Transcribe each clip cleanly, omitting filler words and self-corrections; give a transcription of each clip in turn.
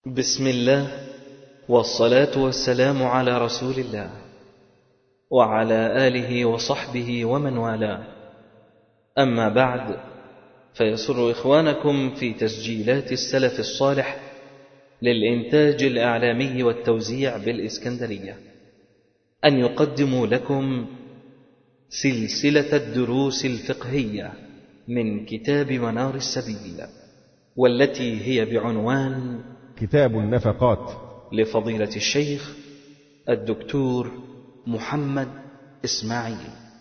بسم الله والصلاة والسلام على رسول الله وعلى آله وصحبه ومن والاه. أما بعد، فيسر إخوانكم في تسجيلات السلف الصالح للإنتاج الإعلامي والتوزيع بالإسكندرية أن يقدموا لكم سلسلة الدروس الفقهية من كتاب منار السبيل، والتي هي بعنوان كتاب النفقات لفضيلة الشيخ الدكتور محمد إسماعيل.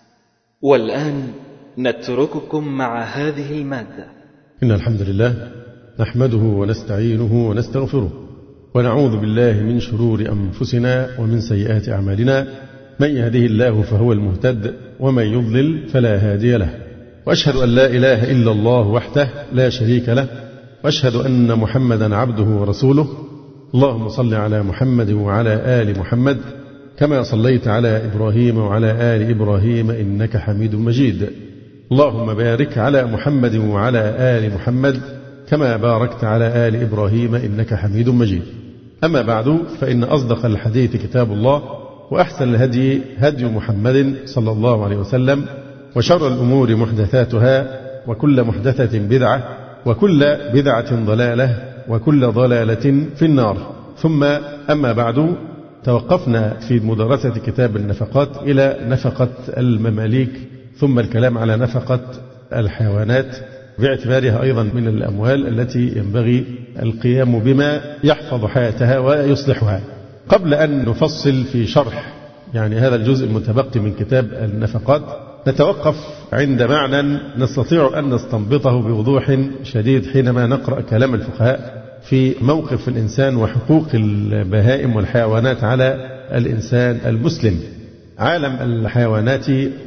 والآن نترككم مع هذه المادة. إن الحمد لله نحمده ونستعينه ونستغفره، ونعوذ بالله من شرور أنفسنا ومن سيئات أعمالنا. من يهده الله فهو المهتد، ومن يضلل فلا هادي له. وأشهد أن لا إله إلا الله وحده لا شريك له، وأشهد أن محمدا عبده ورسوله. اللهم صل على محمد وعلى آل محمد كما صليت على إبراهيم وعلى آل إبراهيم إنك حميد مجيد. اللهم بارك على محمد وعلى آل محمد كما باركت على آل إبراهيم إنك حميد مجيد. أما بعد، فإن أصدق الحديث كتاب الله، وأحسن الهدي هدي محمد صلى الله عليه وسلم، وشر الأمور محدثاتها، وكل محدثة بدعة، وكل بدعة ضلالة، وكل ضلالة في النار. ثم أما بعد، توقفنا في مدرسة كتاب النفقات إلى نفقة المماليك، ثم الكلام على نفقة الحيوانات باعتبارها أيضا من الأموال التي ينبغي القيام بما يحفظ حياتها ويصلحها. قبل أن نفصل في شرح هذا الجزء المتبقي من كتاب النفقات، نتوقف عند معنى نستطيع أن نستنبطه بوضوح شديد حينما نقرأ كلام الفقهاء في موقف الإنسان وحقوق البهائم والحيوانات على الإنسان المسلم. عالم الحيوانات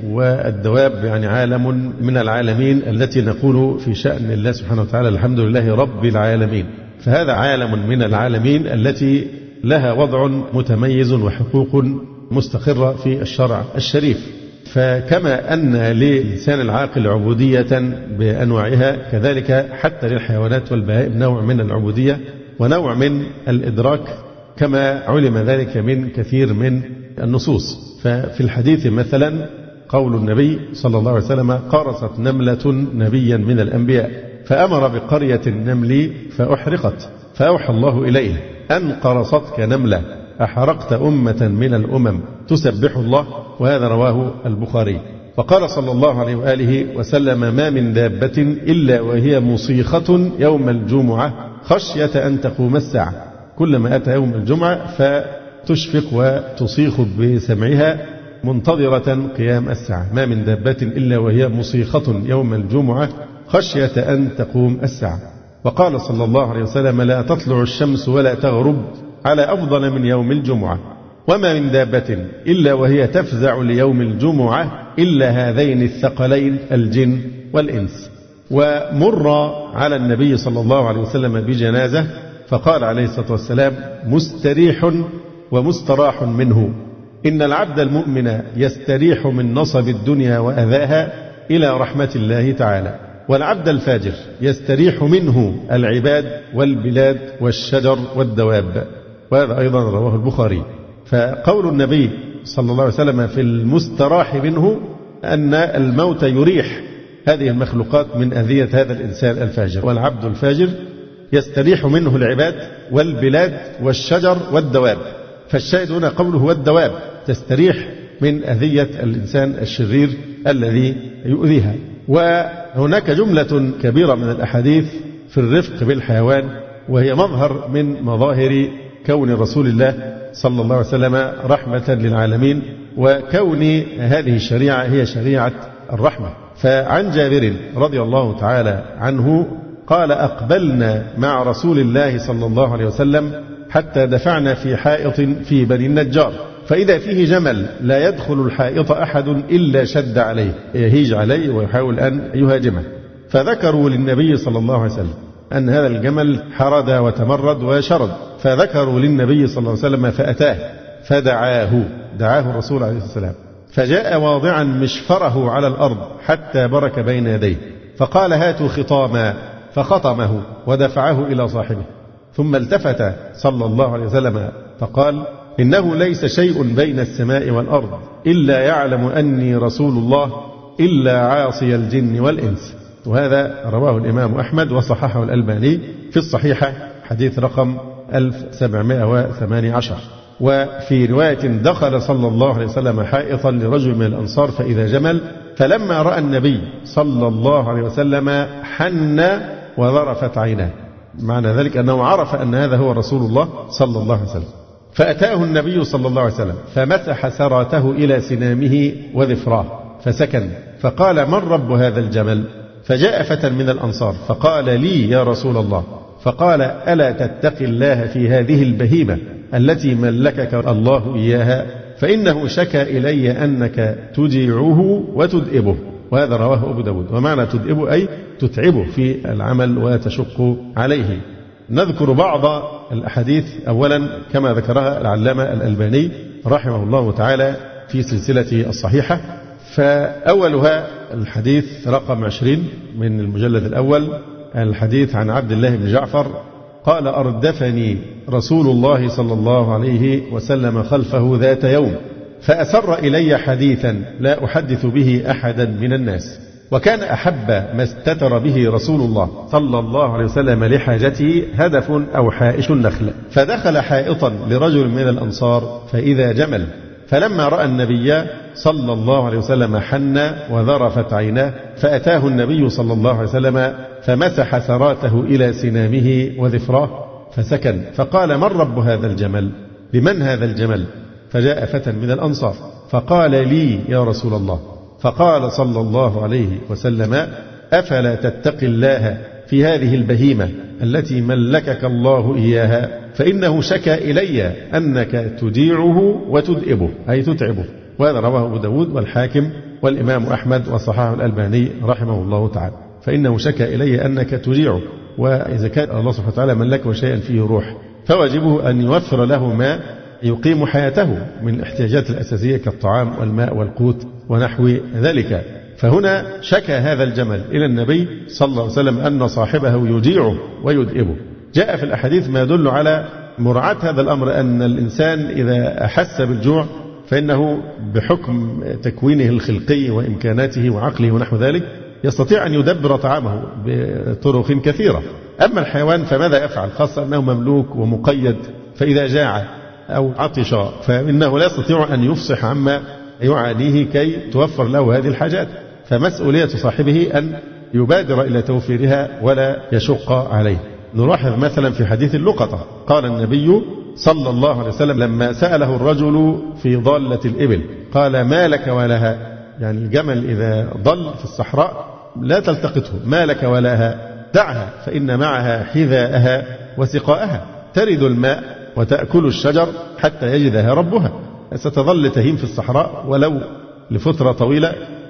والدواب عالم من العالمين التي نقول في شأن الله سبحانه وتعالى الحمد لله رب العالمين. فهذا عالم من العالمين التي لها وضع متميز وحقوق مستقرة في الشرع الشريف. فكما أن للإنسان العاقل عبودية بأنواعها، كذلك حتى للحيوانات والبهائم نوع من العبودية ونوع من الإدراك، كما علم ذلك من كثير من النصوص. ففي الحديث مثلا قول النبي صلى الله عليه وسلم: قرصت نملة نبيا من الأنبياء فأمر بقرية النمل فأحرقت، فأوحى الله إليه: أن قرصتك نملة أحرقت أمة من الأمم تسبح الله. وهذا رواه البخاري. وقال صلى الله عليه وآله وسلم: ما من دابة إلا وهي مصيخة يوم الجمعة خشية أن تقوم الساعة. كلما أتى يوم الجمعة فتشفق وتصيخ بسمعها منتظرة قيام الساعة. ما من دابة إلا وهي مصيخة يوم الجمعة خشية أن تقوم الساعة. وقال صلى الله عليه وسلم: لا تطلع الشمس ولا تغرب على أفضل من يوم الجمعة. وما من دابة إلا وهي تفزع ليوم الجمعة إلا هذين الثقلين الجن والإنس. ومر على النبي صلى الله عليه وسلم بجنازة، فقال عليه الصلاة والسلام: مستريح ومستراح منه. إن العبد المؤمن يستريح من نصب الدنيا وأذاها إلى رحمة الله تعالى، والعبد الفاجر يستريح منه العباد والبلاد والشجر والدواب. وهذا أيضا رواه البخاري. فقول النبي صلى الله عليه وسلم في المستراح منه أن الموت يريح هذه المخلوقات من أذية هذا الإنسان الفاجر. والعبد الفاجر يستريح منه العباد والبلاد والشجر والدواب. فالشاهد هنا قوله والدواب تستريح من أذية الإنسان الشرير الذي يؤذيها. وهناك جملة كبيرة من الأحاديث في الرفق بالحيوان، وهي مظهر من مظاهر كون رسول الله صلى الله عليه وسلم رحمة للعالمين، وكون هذه الشريعة هي شريعة الرحمة. فعن جابر رضي الله تعالى عنه قال: أقبلنا مع رسول الله صلى الله عليه وسلم حتى دفعنا في حائط في بني النجار، فإذا فيه جمل لا يدخل الحائط أحد إلا شد عليه، يهيج عليه ويحاول أن يهاجمه. فذكروا للنبي صلى الله عليه وسلم أن هذا الجمل حرد وتمرد وشرد، فذكروا للنبي صلى الله عليه وسلم فأتاه دعاه الرسول عليه الصلاة والسلام، فجاء واضعا مشفره على الأرض حتى برك بين يديه، فقال: هاتوا خطاما، فخطمه ودفعه إلى صاحبه. ثم التفت صلى الله عليه وسلم فقال: إنه ليس شيء بين السماء والأرض إلا يعلم أني رسول الله إلا عاصي الجن والإنس. وهذا رواه الإمام أحمد وصححه الألباني في الصحيحة حديث رقم 1718. وفي رواية: دخل صلى الله عليه وسلم حائطا لرجل من الأنصار فإذا جمل، فلما رأى النبي صلى الله عليه وسلم حن وذرفت عيناه. معنى ذلك أنه عرف أن هذا هو رسول الله صلى الله عليه وسلم، فأتاه النبي صلى الله عليه وسلم فمسح سراته إلى سنامه وذفراه فسكن، فقال: من رب هذا الجمل؟ فجاء فتى من الأنصار فقال: لي يا رسول الله. فقال: ألا تتقي الله في هذه البهيمة التي ملكك الله إياها؟ فإنه شكى إلي أنك تجيعه وتدئبه. وهذا رواه أبو داود. ومعنى تدئبه أي تتعبه في العمل وتشق عليه. نذكر بعض الأحاديث أولا كما ذكرها العلامة الألباني رحمه الله تعالى في سلسلة الصحيحة. فأولها الحديث رقم 20 من المجلد الأول، الحديث عن عبد الله بن جعفر قال: أردفني رسول الله صلى الله عليه وسلم خلفه ذات يوم فأسر إلي حديثا لا أحدث به أحدا من الناس، وكان أحب ما استتر به رسول الله صلى الله عليه وسلم لحاجته هدف أو حائش النخل، فدخل حائطا لرجل من الأنصار فإذا جمل، فلما رأى النبي صلى الله عليه وسلم حن وذرفت عيناه، فأتاه النبي صلى الله عليه وسلم فمسح سراته إلى سنامه وذفراه فسكن، فقال: من رب هذا الجمل؟ لمن هذا الجمل؟ فجاء فتى من الأنصار فقال: لي يا رسول الله. فقال صلى الله عليه وسلم: أفلا تتقي الله في هذه البهيمة التي ملكك الله إياها؟ فإنه شكى إلي أنك تجيعه وتدئبه أي تتعبه. وهذا رواه أبو داود والحاكم والإمام أحمد وصححه الألباني رحمه الله تعالى. فإنه شكى إلي أنك تجيعه، وإذا كان الله سبحانه وتعالى ملكه شيئا فيه روح فواجبه أن يوفر له ما يقيم حياته من الاحتياجات الأساسية كالطعام والماء والقوت ونحو ذلك. فهنا شكى هذا الجمل إلى النبي صلى الله عليه وسلم أن صاحبه يجيعه ويدئبه. جاء في الأحاديث ما يدل على مراعاة هذا الأمر، أن الإنسان إذا أحس بالجوع فإنه بحكم تكوينه الخلقي وإمكاناته وعقله ونحو ذلك يستطيع أن يدبر طعامه بطرق كثيرة. أما الحيوان فماذا يفعل؟ خاصة أنه مملوك ومقيد، فإذا جاع أو عطش فإنه لا يستطيع أن يفصح عما يعانيه كي توفر له هذه الحاجات، فمسؤولية صاحبه أن يبادر إلى توفيرها ولا يشق عليه. نلاحظ مثلا في حديث اللقطة قال النبي صلى الله عليه وسلم لما سأله الرجل في ضالة الإبل قال: ما لك ولها؟ يعني الجمل إذا ضل في الصحراء لا تلتقطه، ما لك ولها؟ دعها فإن معها حذاءها وسقاءها، ترد الماء وتأكل الشجر حتى يجدها ربها. ستظل تهيم في الصحراء ولو لفترة طويلة،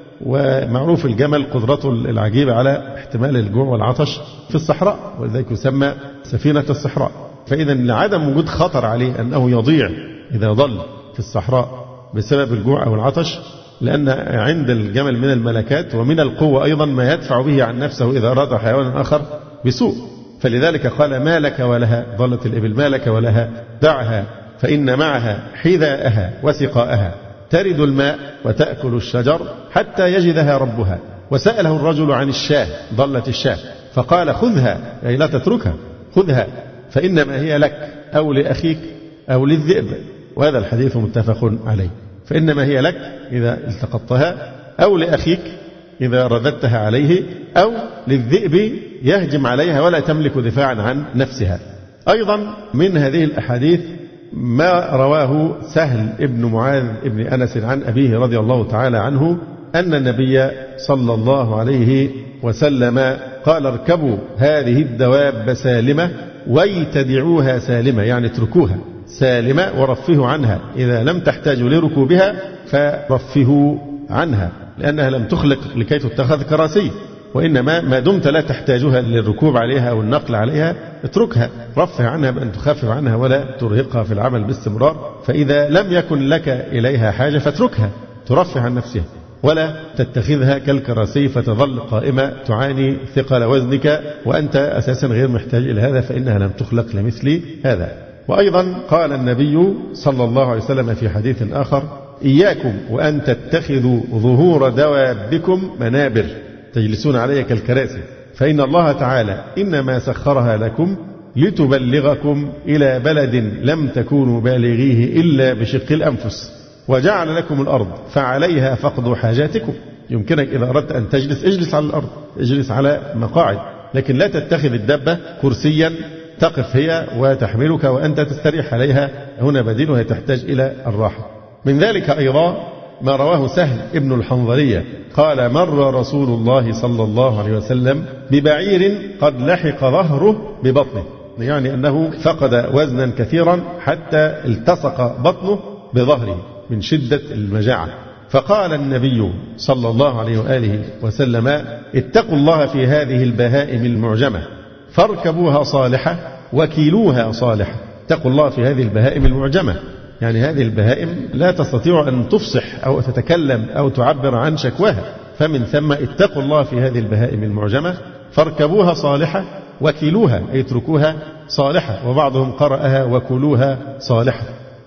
ومعروف الجمل قدرته العجيبة على احتمال الجوع والعطش في الصحراء، ولذلك يسمى سفينة الصحراء. فإذا لعدم وجود خطر عليه أنه يضيع إذا ضل في الصحراء بسبب الجوع أو العطش، لأن عند الجمل من الملكات ومن القوة أيضا ما يدفع به عن نفسه إذا أراد حيوان آخر بسوء. فلذلك قال: ما لك ولها؟ ضلت الإبل، ما لك ولها؟ دعها فإن معها حذاءها وسقاءها، ترد الماء وتأكل الشجر حتى يجدها ربها. وسأله الرجل عن الشاة، ضلت الشاة، فقال: خذها أي لا تتركها، خذها فإنما هي لك أو لأخيك أو للذئب. وهذا الحديث متفق عليه. فإنما هي لك إذا التقطتها، أو لأخيك إذا رددتها عليه، أو للذئب يهجم عليها ولا تملك دفاعا عن نفسها. أيضا من هذه الأحاديث ما رواه سهل ابن معاذ ابن أنس عن أبيه رضي الله تعالى عنه أن النبي صلى الله عليه وسلم قال: اركبوا هذه الدواب سالمة ويتدعوها سالمة، يعني اتركوها سالمة ورفهوا عنها، إذا لم تحتاجوا لركوبها فرفهوا عنها، لأنها لم تخلق لكي تتخذ كراسي، وإنما ما دمت لا تحتاجها للركوب عليها أو النقل عليها اتركها، رفه عنها بأن تخفف عنها ولا ترهقها في العمل باستمرار. فإذا لم يكن لك إليها حاجة فاتركها ترفه عن نفسها. ولا تتخذها كالكراسي فتظل قائمة تعاني ثقل وزنك وأنت أساسا غير محتاج إلى هذا، فإنها لم تخلق لمثل هذا. وأيضا قال النبي صلى الله عليه وسلم في حديث آخر: إياكم وأن تتخذوا ظهور دوابكم منابر تجلسون عليها كالكراسي، فإن الله تعالى إنما سخرها لكم لتبلغكم إلى بلد لم تكونوا بالغيه إلا بشق الأنفس، وجعل لكم الأرض فعليها فقدوا حاجاتكم. يمكنك إذا أردت أن تجلس اجلس على الأرض، اجلس على مقاعد، لكن لا تتخذ الدبة كرسيا تقف هي وتحملك وأنت تستريح عليها، هنا بديل تحتاج إلى الراحة. من ذلك أيضا ما رواه سهل ابن الحنظلية قال: مر رسول الله صلى الله عليه وسلم ببعير قد لحق ظهره ببطنه، يعني أنه فقد وزنا كثيرا حتى التصق بطنه بظهره من شدة المجاعة، فقال النبي صلى الله عليه وآله وسلم: اتقوا الله في هذه البهائم المعجمة فاركبوها صالحة وكيلوها صالحة. اتقوا الله في هذه البهائم المعجمة، يعني هذه البهائم لا تستطيع أن تفصح أو تتكلم أو تعبر عن شكواها، فمن ثم اتقوا الله في هذه البهائم المعجمة فاركبوها صالحة وكيلوها، أي اتركوها صالحة، وبعضهم قرأها وكلوها صالحة.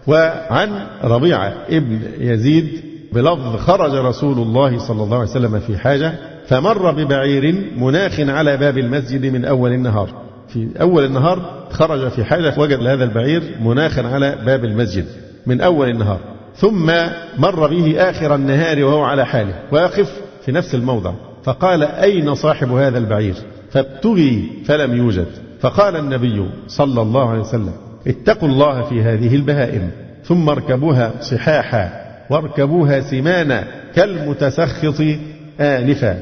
وعن ربيعة ابن يزيد بلفظ: خرج رسول الله صلى الله عليه وسلم في حاجة فمر ببعير مناخ على باب المسجد من أول النهار. في أول النهار خرج في حاجة وجد هذا البعير مناخا على باب المسجد من أول النهار، ثم مر به آخر النهار وهو على حاله ويقف في نفس الموضع، فقال: أين صاحب هذا البعير؟ فابتغي فلم يوجد، فقال النبي صلى الله عليه وسلم: اتقوا الله في هذه البهائم ثم اركبوها صحاحا واركبوها سمانا كالمتسخط آنفا.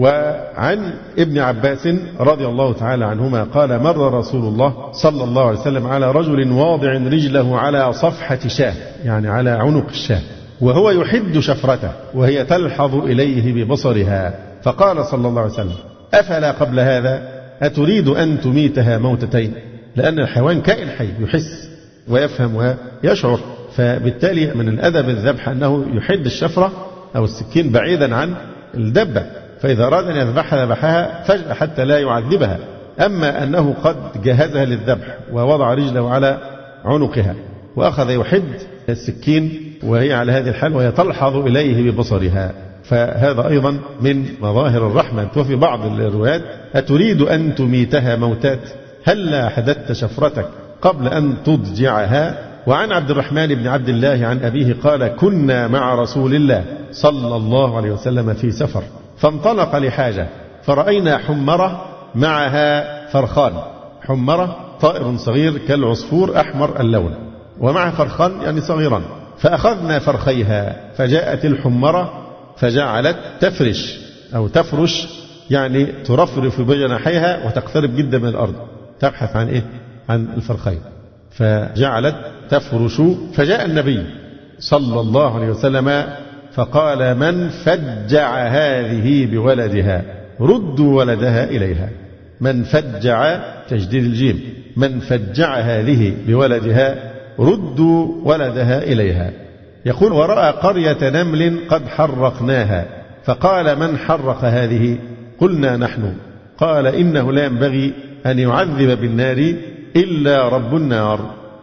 وعن ابن عباس رضي الله تعالى عنهما قال: مر رسول الله صلى الله عليه وسلم على رجل واضع رجله على صفحة شاة، يعني على عنق الشاة، وهو يحد شفرته وهي تلحظ إليه ببصرها، فقال صلى الله عليه وسلم: أفلا قبل هذا أتريد أن تميتها موتتين؟ لأن الحيوان كائن حي يحس ويفهم ويشعر، فبالتالي من الأدب الذبح أنه يحد الشفرة أو السكين بعيدا عن الدبة، فإذا أراد أن يذبحها ذبحها فجأة حتى لا يعذبها. أما أنه قد جهزها للذبح ووضع رجله على عنقها وأخذ يحد السكين وهي على هذه الحال وهي تلحظ إليه ببصرها، فهذا أيضا من مظاهر الرحمة. وفي بعض الروايات: أتريد أن تميتها موتات؟ هلا حددت شفرتك قبل أن تضجعها. وعن عبد الرحمن بن عبد الله عن أبيه قال: كنا مع رسول الله صلى الله عليه وسلم في سفر فانطلق لحاجة فرأينا حمرة معها فرخان. حمرة طائر صغير كالعصفور أحمر اللون ومعها فرخان يعني صغيران، فأخذنا فرخيها فجاءت الحمرة فجعلت تفرش أو تفرش، يعني ترفرف بجناحيها وتقترب جدا من الأرض، تبحث عن إيه؟ عن الفرخين، فجعلت تفرش. فجاء النبي صلى الله عليه وسلم فقال: من فجع هذه بولدها ردوا ولدها إليها. من فجع تجديد الجيم، من فجع هذه بولدها ردوا ولدها إليها. يقول: ورأى قرية نمل قد حرقناها فقال: من حرق هذه؟ قلنا: نحن. قال: إنه لا ينبغي أن يعذب بالنار إلا رب النار.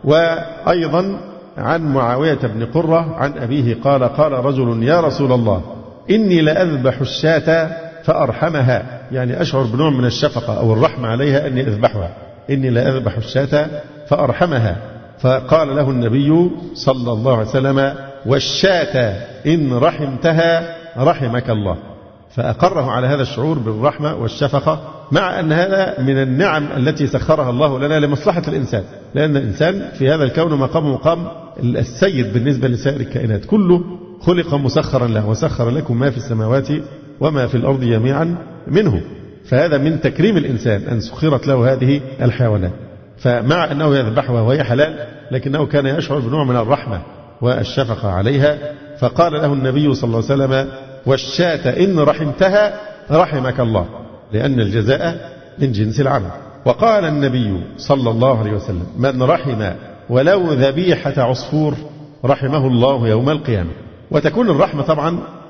وأيضا عن معاوية بن قرة عن أبيه قال: قال رجل: يا رسول الله إني لأذبح الشاة فأرحمها، يعني أشعر بنوع من الشفقة أو الرحمة عليها أني أذبحها، إني لأذبح الشاة فأرحمها. فقال له النبي صلى الله عليه وسلم: والشاة إن رحمتها رحمك الله. فأقره على هذا الشعور بالرحمة والشفقة، مع أن هذا من النعم التي سخرها الله لنا لمصلحة الإنسان، لأن الإنسان في هذا الكون مقام السيد بالنسبة لسائر الكائنات، كله خلق مسخرا له، وسخر لكم ما في السماوات وما في الأرض جميعا منه. فهذا من تكريم الإنسان أن سخرت له هذه الحيوانات، فمع أنه يذبحها وهي حلال لكنه كان يشعر بنوع من الرحمة والشفقة عليها. فقال له النبي صلى الله عليه وسلم: والشاة إن رحمتها رحمك الله، لأن الجزاء من جنس العمل. وقال النبي صلى الله عليه وسلم: من رحم ولو ذبيحة عصفور رحمه الله يوم القيامة. وتكون الرحمة طبعا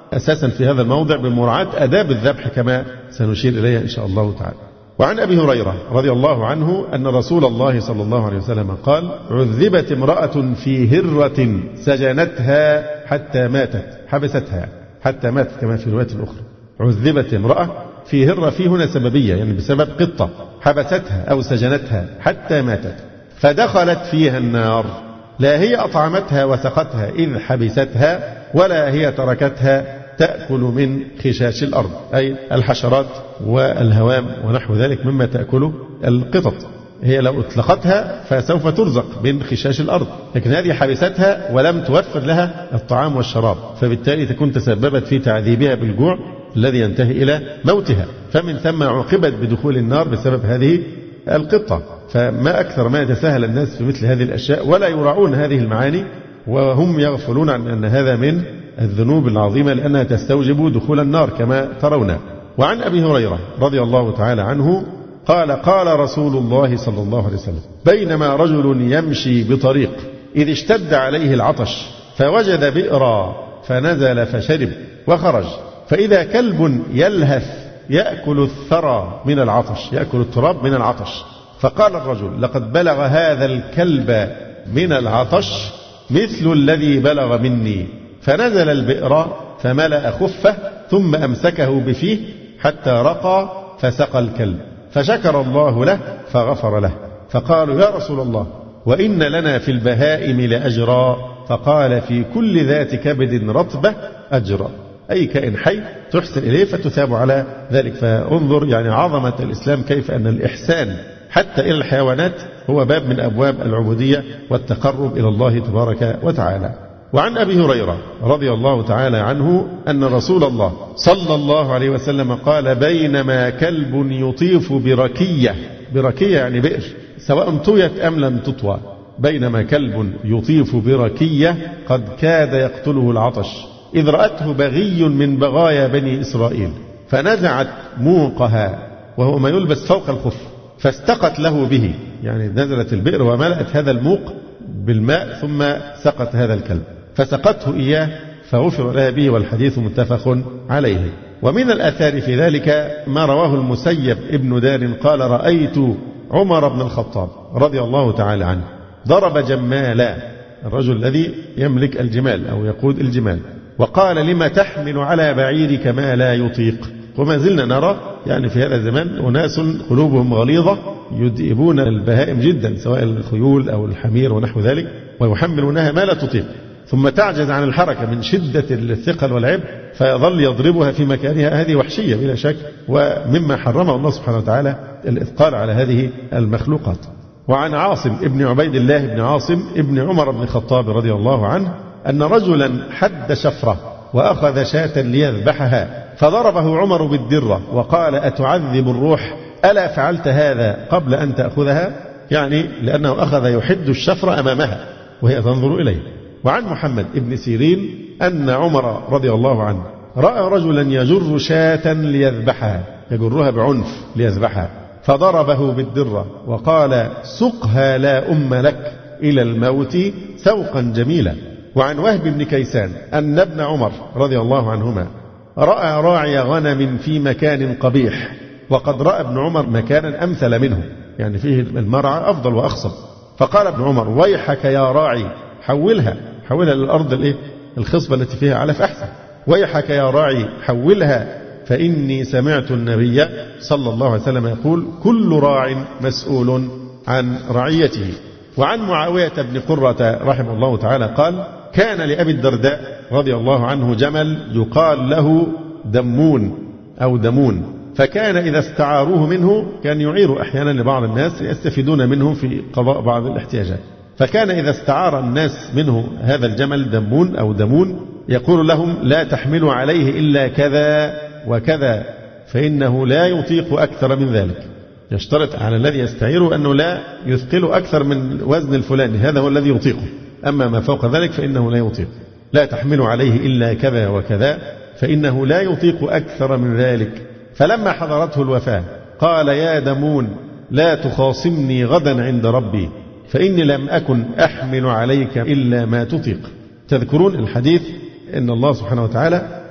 أساسا في هذا الموضع بمراعاة آداب الذبح كما سنشير إليها إن شاء الله تعالى. وعن أبي هريرة رضي الله عنه أن رسول الله صلى الله عليه وسلم قال: عذبت امرأة في هرة سجنتها حتى ماتت، حبستها حتى ماتت كما في رواية أخرى. عذبت امرأة في هرة، في هنا سببية يعني بسبب قطة، حبستها أو سجنتها حتى ماتت، فدخلت فيها النار، لا هي أطعمتها وسقتها إذ حبستها، ولا هي تركتها تأكل من خشاش الأرض، أي الحشرات والهوام ونحو ذلك مما تأكله القطط. هي لو اطلقتها فسوف ترزق من خشاش الأرض، لكن هذه حبستها ولم توفر لها الطعام والشراب، فبالتالي تكون تسببت في تعذيبها بالجوع الذي ينتهي إلى موتها، فمن ثم عوقبت بدخول النار بسبب هذه القطة. فما أكثر ما يتساهل الناس في مثل هذه الأشياء ولا يراعون هذه المعاني، وهم يغفلون عن أن هذا من الذنوب العظيمة لأنها تستوجب دخول النار كما ترون. وعن أبي هريرة رضي الله تعالى عنه قال: قال رسول الله صلى الله عليه وسلم: بينما رجل يمشي بطريق إذ اشتد عليه العطش فوجد بئرا فنزل فشرب وخرج، فإذا كلب يلهث يأكل الثرى من العطش، يأكل التراب من العطش، فقال الرجل: لقد بلغ هذا الكلب من العطش مثل الذي بلغ مني، فنزل البئر فملأ خفه ثم أمسكه بفيه حتى رقى فسقى الكلب، فشكر الله له فغفر له. فقالوا: يا رسول الله، وإن لنا في البهائم لأجرا؟ فقال: في كل ذات كبد رطبة أجرا، أي كائن حي تحسن إليه فتثاب على ذلك. فانظر يعني عظمة الإسلام، كيف أن الإحسان حتى إلى الحيوانات هو باب من أبواب العبودية والتقرب إلى الله تبارك وتعالى. وعن أبي هريرة رضي الله تعالى عنه أن رسول الله صلى الله عليه وسلم قال: بينما كلب يطيف بركية، بركية يعني بئر، سواء طويت أم لم تطوى، بينما كلب يطيف بركية قد كاد يقتله العطش، إذ رأته بغي من بغايا بني إسرائيل فنزعت موقها، وهو ما يلبس فوق الخف، فاستقت له به، يعني نزلت البئر وملأت هذا الموق بالماء ثم سقت هذا الكلب، فسقته إياه فغفر لها به، والحديث متفق عليه. ومن الآثار في ذلك ما رواه المسيب ابن دار قال: رأيت عمر بن الخطاب رضي الله تعالى عنه ضرب جمالا، الرجل الذي يملك الجمال أو يقود الجمال، وقال: لما تحمل على بعيرك ما لا يطيق؟ وما زلنا نرى يعني في هذا الزمان أناس قلوبهم غليظة يدئبون البهائم جدا، سواء الخيول أو الحمير ونحو ذلك، ويحملونها ما لا تطيق، ثم تعجز عن الحركة من شدة الثقل والعبء، فيظل يضربها في مكانها. هذه وحشية بلا شك، ومما حرمه الله سبحانه وتعالى الإثقال على هذه المخلوقات. وعن عاصم ابن عبيد الله بن عاصم ابن عمر بن الخطاب رضي الله عنه أن رجلا حد شفرة وأخذ شاة ليذبحها، فضربه عمر بالدرة وقال: أتعذب الروح؟ ألا فعلت هذا قبل أن تأخذها؟ يعني لأنه أخذ يحد الشفرة أمامها وهي تنظر إليه. وعن محمد ابن سيرين أن عمر رضي الله عنه رأى رجلا يجر شاة ليذبحها، يجرها بعنف ليذبحها، فضربه بالدرة وقال: سقها لا أم لك إلى الموت سوقا جميلا. وعن وهب بن كيسان أن ابن عمر رضي الله عنهما رأى راعي غنم في مكان قبيح، وقد رأى ابن عمر مكانا أمثل منه، يعني فيه المرعى أفضل وأخصب، فقال ابن عمر: ويحك يا راعي، حولها للأرض الخصبة التي فيها علف أحسن، ويحك يا راعي حولها، فإني سمعت النبي صلى الله عليه وسلم يقول: كل راع مسؤول عن رعيته. وعن معاوية بن قرة رحمه الله تعالى قال: كان لأبي الدرداء رضي الله عنه جمل يقال له دمون أو دمون، فكان إذا استعاروه منه كان يعير أحيانا لبعض الناس يستفيدون منه في قضاء بعض الاحتياجات، فكان إذا استعار الناس منه هذا الجمل دمون أو دمون يقول لهم: لا تحملوا عليه إلا كذا وكذا، فإنه لا يطيق أكثر من ذلك. يشترط على الذي يستعيره أنه لا يثقل أكثر من وزن الفلاني، هذا هو الذي يطيقه، أما ما فوق ذلك فإنه لا يطيق. لا تحملوا عليه إلا كذا وكذا، فإنه لا يطيق أكثر من ذلك. فلما حضرته الوفاة قال: يا دمون، لا تخاصمني غدا عند ربي، فإني لم أكن أحمل عليك إلا ما تطيق. تذكرون الحديث إن الله سبحانه وتعالى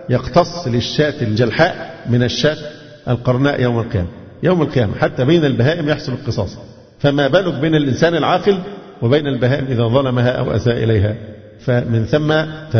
يقتص للشاة الجلحاء من الشاة القرناء يوم القيامة. يوم القيامة حتى بين البهائم يحصل القصاص، فما بالك بين الإنسان العاقل وبين البهائم إذا ظلمها أو أساء إليها. فمن ثم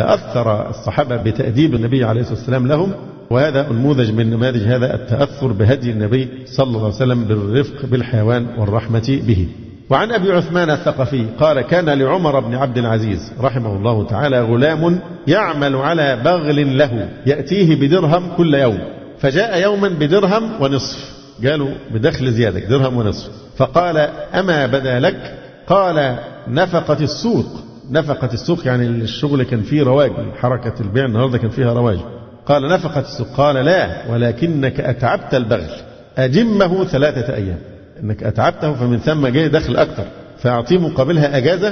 تأثر الصحابة بتأديب النبي عليه الصلاة والسلام لهم، وهذا نموذج من نماذج هذا التأثر بهدي النبي صلى الله عليه وسلم بالرفق بالحيوان والرحمة به. وعن أبي عثمان الثقفي قال: كان لعمر بن عبد العزيز رحمه الله تعالى غلام يعمل على بغل له يأتيه بدرهم كل يوم، فجاء يوما بدرهم ونصف، قالوا بدخل زيادة درهم ونصف، فقال: أما بدا لك؟ قال: نفقة السوق. نفقة السوق يعني الشغل كان فيه رواج، حركة البيع النهاردة كان فيها رواج. قال: نفقة السوق. قال: لا، ولكنك أتعبت البغل، أجمه 3 أيام، أنك أتعبته فمن ثم جاي دخل أكثر، فأعطيه مقابلها أجازة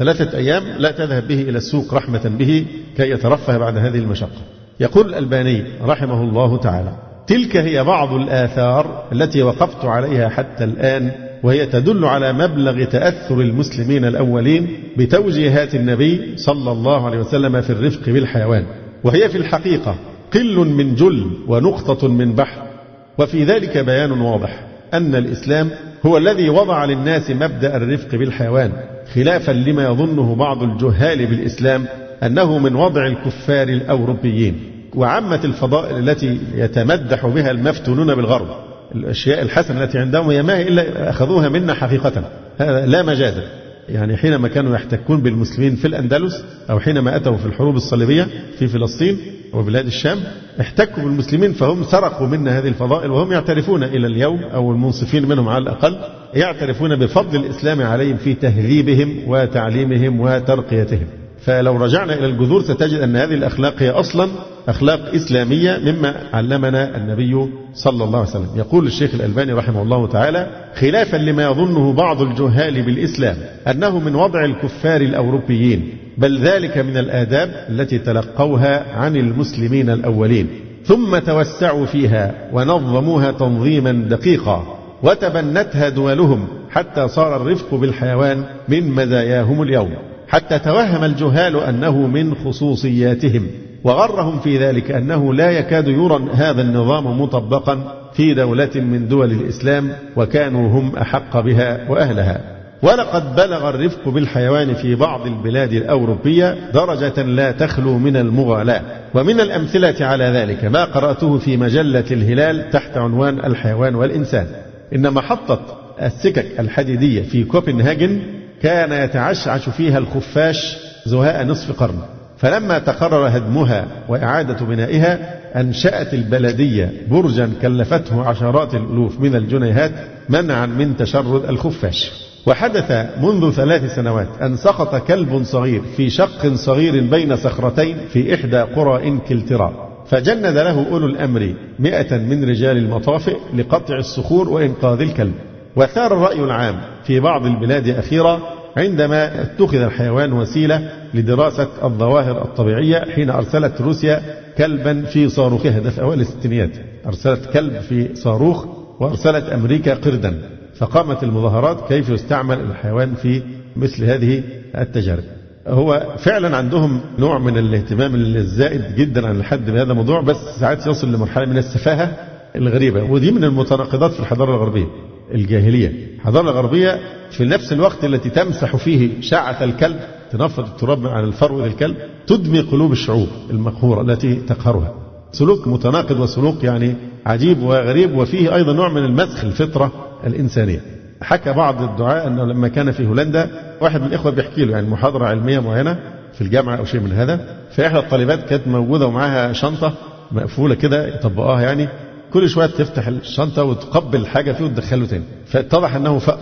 3 أيام لا تذهب به إلى السوق رحمة به كي يترفه بعد هذه المشقة. يقول الألباني رحمه الله تعالى: تلك هي بعض الآثار التي وقفت عليها حتى الآن، وهي تدل على مبلغ تأثر المسلمين الأولين بتوجيهات النبي صلى الله عليه وسلم في الرفق بالحيوان، وهي في الحقيقة قل من جل ونقطة من بحر. وفي ذلك بيان واضح أن الإسلام هو الذي وضع للناس مبدأ الرفق بالحيوان، خلافا لما يظنه بعض الجهال بالإسلام أنه من وضع الكفار الأوروبيين وعامة الفضائل التي يتمدح بها المفتونون بالغرب. الأشياء الحسنة التي عندهم هي ما هي إلا أخذوها منا حقيقة، هذا لا مجازا. يعني حينما كانوا يحتكون بالمسلمين في الأندلس أو حينما أتوا في الحروب الصليبية في فلسطين وبلاد الشام، احتكوا بالمسلمين فهم سرقوا منا هذه الفضائل، وهم يعترفون إلى اليوم، أو المنصفين منهم على الأقل يعترفون بفضل الإسلام عليهم في تهذيبهم وتعليمهم وترقيتهم. فلو رجعنا إلى الجذور ستجد أن هذه الأخلاق هي أصلا أخلاق إسلامية مما علمنا النبي صلى الله عليه وسلم. يقول الشيخ الألباني رحمه الله تعالى: خلافا لما يظنه بعض الجهال بالإسلام أنه من وضع الكفار الأوروبيين، بل ذلك من الآداب التي تلقوها عن المسلمين الأولين، ثم توسعوا فيها ونظموها تنظيما دقيقا، وتبنتها دولهم حتى صار الرفق بالحيوان من مزاياهم اليوم، حتى توهم الجهال أنه من خصوصياتهم، وغرهم في ذلك أنه لا يكاد يرى هذا النظام مطبقا في دولة من دول الإسلام، وكانوا هم أحق بها وأهلها. ولقد بلغ الرفق بالحيوان في بعض البلاد الأوروبية درجة لا تخلو من المغالاة. ومن الأمثلة على ذلك ما قرأته في مجلة الهلال تحت عنوان الحيوان والإنسان، إن محطة السكك الحديدية في كوبنهاجن كان يتعشعش فيها الخفاش زهاء نصف قرن، فلما تقرر هدمها وإعادة بنائها أنشأت البلدية برجا كلفته عشرات الألوف من الجنيهات منعا من تشرد الخفاش. وحدث منذ 3 سنوات أن سقط كلب صغير في شق صغير بين صخرتين في إحدى قرى إنكلترا، فجند له أولو الأمر 100 من رجال المطافئ لقطع الصخور وإنقاذ الكلب. وثار الرأي العام في بعض البلاد أخيرا عندما اتخذ الحيوان وسيلة لدراسة الظواهر الطبيعية، حين أرسلت روسيا كلبا في صاروخها، ده في أوائل الستينيات، أرسلت كلب في صاروخ، وأرسلت أمريكا قردا، فقامت المظاهرات كيف يستعمل الحيوان في مثل هذه التجارب. هو فعلا عندهم نوع من الاهتمام الزائد جدا عن الحد بهذا الموضوع، بس ساعات يصل لمرحلة من السفاهة الغريبة، ودي من المتناقضات في الحضارة الغربية الجاهلية. الحضارة الغربية في نفس الوقت التي تمسح فيه شعث الكلب، تنفض التراب عن الفرو الكلب، تدمي قلوب الشعوب المقهورة التي تقهرها. سلوك متناقض وسلوك يعني عجيب وغريب، وفيه أيضا نوع من المسخ الفطرة الإنسانية. حكى بعض الدعاء أنه لما كان في هولندا واحد من الإخوة بيحكي له يعني محاضرة علمية معينة في الجامعة أو شيء من هذا، فإحدى الطالبات كانت موجودة ومعها شنطة مقفولة كده يطبقوها، يعني كل شوية تفتح الشنطة وتقبل حاجة فيه وتدخله تاني، فاتضح أنه فقر.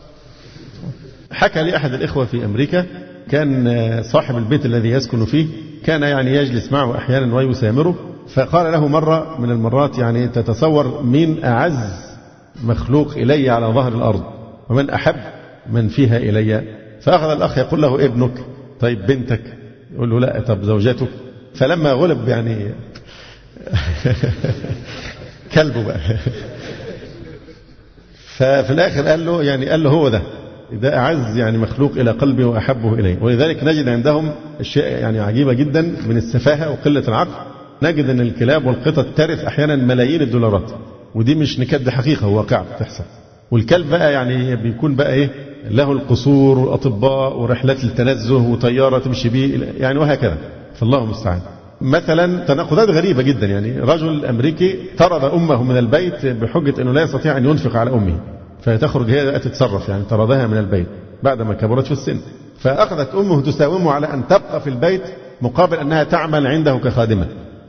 حكى لي أحد الإخوة في أمريكا كان صاحب البيت الذي يسكن فيه كان يعني يجلس معه أحيانا ويسامره، فقال له مرة من المرات يعني تتصور مين أعز مخلوق إلي على ظهر الأرض ومن أحب من فيها إلي؟ فأخذ الأخ يقول له ابنك. طيب بنتك؟ يقول له لا. طب زوجتك؟ فلما غلب يعني كلبه بقى ففي الآخر قال له هو ده أعز يعني مخلوق إلى قلبي وأحبه إليه. ولذلك نجد عندهم أشياء يعني عجيبة جدا من السفاهة وقلة العقل. نجد أن الكلاب والقطط ترث أحيانا ملايين الدولارات، ودي مش نكد، حقيقة واقعة بتحصل. والكلب بقى يعني بيكون بقى إيه، له القصور والأطباء ورحلات للتنزه وطيارة تمشي بيه يعني وهكذا، فالله المستعان. مثلا تناقضات غريبة جدا، يعني رجل أمريكي طرد أمه من البيت بحجة أنه لا يستطيع أن ينفق على أمه، فتخرج هي تتصرف، يعني طردها من البيت بعدما كبرت في السن، فأخذت أمه تساومه على أن تبقى في البيت مقابل أنها تعمل عنده كخادمة،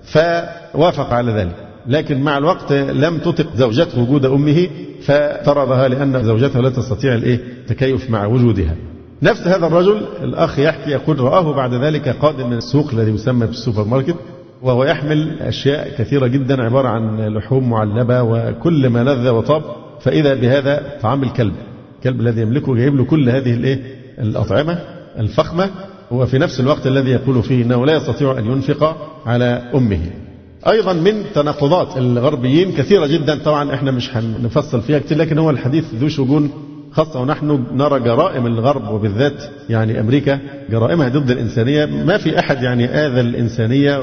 فوافق على ذلك. لكن مع الوقت لم تطق زوجته وجود أمه فطردها، لأن زوجته لا تستطيع التكيف مع وجودها. نفس هذا الرجل الأخ يحكي يقول رآه بعد ذلك قادم من السوق الذي يسمى بالسوبر ماركت، وهو يحمل أشياء كثيرة جدا عبارة عن لحوم معلبة وكل ما لذ وطاب، فإذا بهذا طعام الكلب الذي يملكه جايب له كل هذه الأطعمة الفخمة، وفي نفس الوقت الذي يقول فيه أنه لا يستطيع أن ينفق على أمه. أيضا من تناقضات الغربيين كثيرة جدا، طبعا احنا مش هنفصل فيها كتير، لكن هو الحديث ذو شجون خاصة، ونحن نرى جرائم الغرب وبالذات يعني أمريكا جرائمها ضد الإنسانية. ما في أحد يعني آذى الإنسانية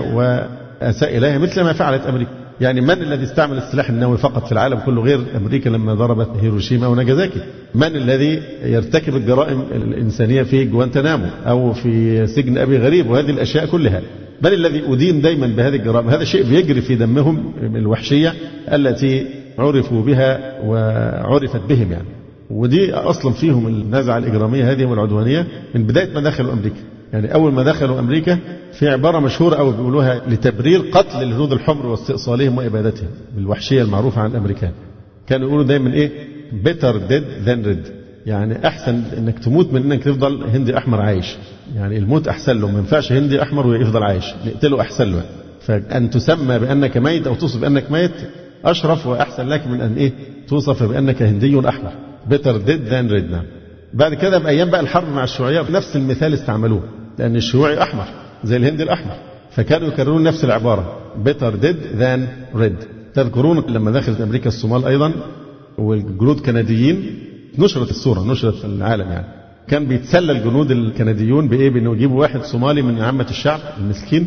وأساء إليها مثل ما فعلت أمريكا. يعني من الذي استعمل السلاح النووي فقط في العالم كله غير أمريكا لما ضربت هيروشيما وناجازاكي؟ من الذي يرتكب الجرائم الإنسانية في جوانتنامو أو في سجن أبي غريب وهذه الأشياء كلها؟ بل الذي أدين دايما بهذه الجرائم، هذا شيء بيجري في دمهم الوحشية التي عرفوا بها وعرفت بهم يعني. ودي أصلا فيهم النزعة الإجرامية هذه والعدوانية من بداية ما دخلوا أمريكا. يعني أول ما دخلوا أمريكا في عبارة مشهورة أو بيقولوها لتبرير قتل الهنود الحمر واستئصالهم وإبادتهم بالوحشية المعروفة عن الأمريكان. كانوا يقولوا دايما إيه، better dead than red، يعني أحسن إنك تموت من إنك تفضل هندي أحمر عايش. يعني الموت أحسن له، ما ينفعش هندي أحمر ويفضل عايش، نقتله أحسن له. فأن تسمى بأنك ميت أو توصف بأنك ميت أشرف وأحسن لك من أن توصف بأنك هندي أحمر، better dead than red. نعم. بعد كده بأيام بقى الحرب مع الشيوعية نفس المثال استعملوه، لأن الشيوعي أحمر زي الهندي الأحمر، فكانوا يكررون نفس العبارة better dead than red. تذكرون لما دخلت أمريكا الصومال أيضا والجنود كنديين، نشرت الصورة، نشرت في العالم يعني، كان بيتسلى الجنود الكنديون بإيه؟ بأنه يجيبوا واحد صومالي من عامة الشعب المسكين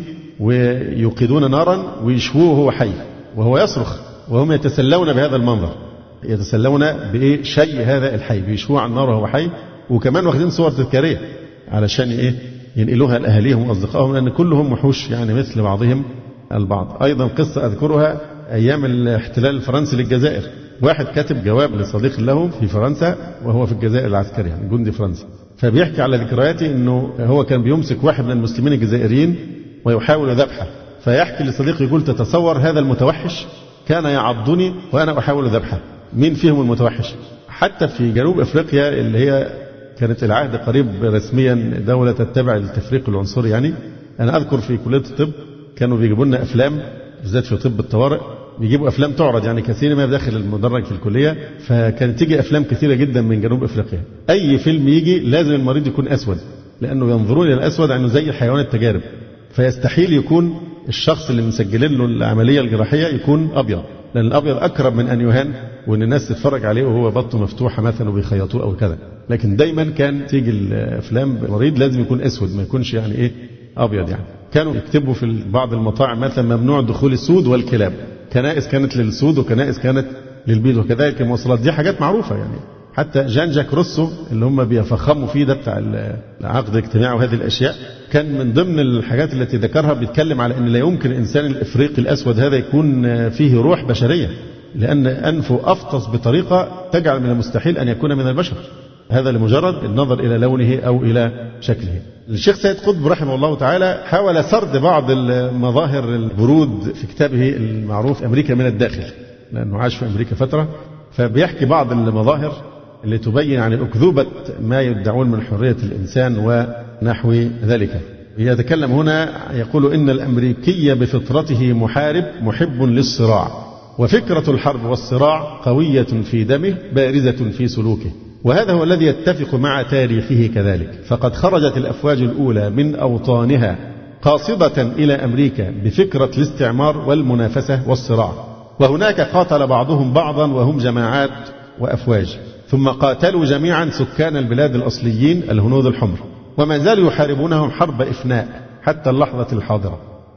ويوقدون نارا ويشووه وهو حي وهو يصرخ، وهم يتسلون بهذا المنظر، يتسلون بإيه؟ شيء هذا الحي، بيشوه على النار وهو حي. وكمان واخدين صور تذكارية علشان ينقلوها لأهاليهم وأصدقائهم، لأن كلهم وحوش يعني مثل بعضهم البعض. أيضا قصة أذكرها أيام الاحتلال الفرنسي للجزائر، واحد كاتب جواب لصديق له في فرنسا وهو في الجزائر العسكري، يعني جندي فرنسي، فبيحكي على ذكرياته أنه هو كان بيمسك واحد من المسلمين الجزائريين ويحاول ذبحه، فيحكي لصديقه يقول تتصور هذا المتوحش كان يعضني وأنا أحاول ذبحه. مين فيهم المتوحش؟ حتى في جنوب أفريقيا اللي هي كانت العهد قريب رسميا دولة تتبع التفريق العنصري، يعني أنا أذكر في كلية الطب كانوا بيجيبوا لنا أفلام بالذات في طب الطوارئ، بيجيبوا أفلام تعرض يعني كثير ما داخل المدرج في الكلية، فكانت تيجي أفلام كثيرة جدا من جنوب أفريقيا. أي فيلم يجي لازم المريض يكون أسود، لأنه ينظرون إلى الأسود أنه زي حيوان التجارب، فيستحيل يكون الشخص اللي مسجلين له العملية الجراحية يكون أبيض، لأن الأبيض أقرب من أن يهان وأن الناس تتفرج عليه وهو بطنه مفتوحة مثلا وبيخيطوه أو كذا. لكن دايما كان تيجي الأفلام المريض لازم يكون أسود، ما يكونش يعني أبيض. يعني كانوا يكتبوا في بعض المطاعم مثلا ممنوع دخول السود والكلاب، كنائس كانت للسود وكنائس كانت للبيض، وكذلك المواصلات. دي حاجات معروفة يعني. حتى جان جاك روسو اللي هم بيفخموا فيه ده بتاع العقد الاجتماعي وهذه الأشياء، كان من ضمن الحاجات التي ذكرها بيتكلم على أن لا يمكن الإنسان الإفريقي الأسود هذا يكون فيه روح بشرية، لأن أنفه أفطس بطريقة تجعل من المستحيل أن يكون من البشر، هذا لمجرد النظر إلى لونه أو إلى شكله. الشيخ سيد قطب رحمه الله تعالى حاول سرد بعض المظاهر البرود في كتابه المعروف أمريكا من الداخل، لأنه عاش في أمريكا فترة، فبيحكي بعض المظاهر اللي تبين عن أكذوبة ما يدعون من حرية الإنسان ونحو ذلك. يتكلم هنا يقول إن الأمريكي بفطرته محارب محب للصراع، وفكرة الحرب والصراع قوية في دمه بارزة في سلوكه، وهذا هو الذي يتفق مع تاريخه كذلك. فقد خرجت الأفواج الأولى من أوطانها قاصدة إلى أمريكا بفكرة الاستعمار والمنافسة والصراع، وهناك قاتل بعضهم بعضا وهم جماعات وأفواج، ثم قاتلوا جميعا سكان البلاد الأصليين الهنود الحمر، وما زالوا يحاربونهم حرب إفناء حتى اللحظة الحاضرة.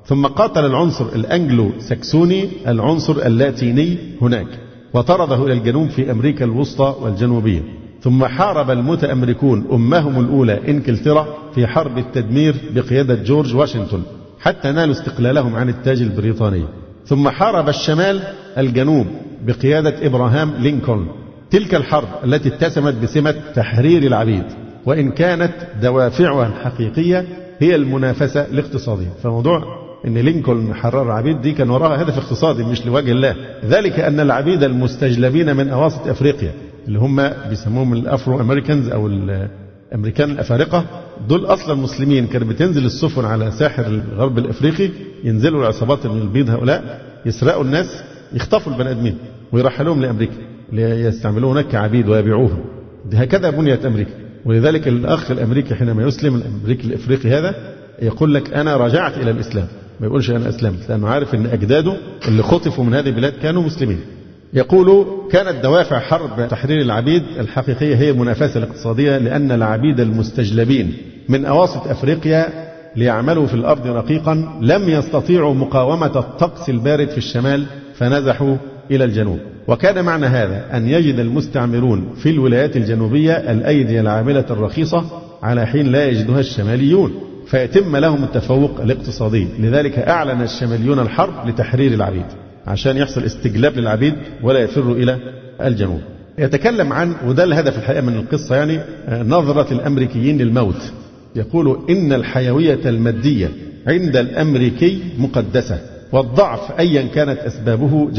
ثم قاتل العنصر الأنجلو ساكسوني العنصر اللاتيني هناك وطرده إلى الجنوب في أمريكا الوسطى والجنوبية. ثم حارب المتأمركون أمهم الأولى إنجلترا في حرب التدمير بقيادة جورج واشنطن حتى نالوا استقلالهم عن التاج البريطاني. ثم حارب الشمال الجنوب بقيادة إبراهام لينكولن. تلك الحرب التي اتسمت بسمة تحرير العبيد، وإن كانت دوافعها الحقيقية هي المنافسة الاقتصادية. فموضوع أن لينكولن حرر العبيد دي كان وراها هدف اقتصادي مش لوجه الله، ذلك أن العبيد المستجلبين من أواسط أفريقيا اللي هم بيسموهم الأفرو أمريكانز أو الأمريكان الأفارقة، دول أصلا مسلمين. كانت بتنزل السفن على ساحل الغرب الأفريقي، ينزلوا العصابات من البيض هؤلاء يسرقوا الناس، يخطفوا البني آدمين ويرحلوهم لأمريكا ليستعملوه هناك كعبيد ويبيعوهم. هكذا بنيت أمريكا. ولذلك الأخ الأمريكي حينما يسلم، الأمريكي الأفريقي هذا، يقول لك أنا رجعت إلى الإسلام، ما يقولش أنا أسلمت، لأنه عارف أن أجداده اللي خطفوا من هذه البلاد كانوا مسلمين. يقول كانت دوافع حرب تحرير العبيد الحقيقية هي المنافسة الاقتصادية، لأن العبيد المستجلبين من أواسط أفريقيا ليعملوا في الأرض رقيقا لم يستطيعوا مقاومة الطقس البارد في الشمال فنزحوا إلى الجنوب. وكان معنى هذا أن يجد المستعمرون في الولايات الجنوبية الأيدي العاملة الرخيصة على حين لا يجدها الشماليون، فيتم لهم التفوق الاقتصادي. لذلك أعلن الشماليون الحرب لتحرير العبيد عشان يحصل استجلاب للعبيد ولا يفروا إلى الجنوب. يتكلم عن، وده الهدف الحقيقة من القصة يعني، نظرة الأمريكيين للموت. يقول إن الحيوية المادية عند الأمريكي مقدسة، والضعف أيا كانت أسبابه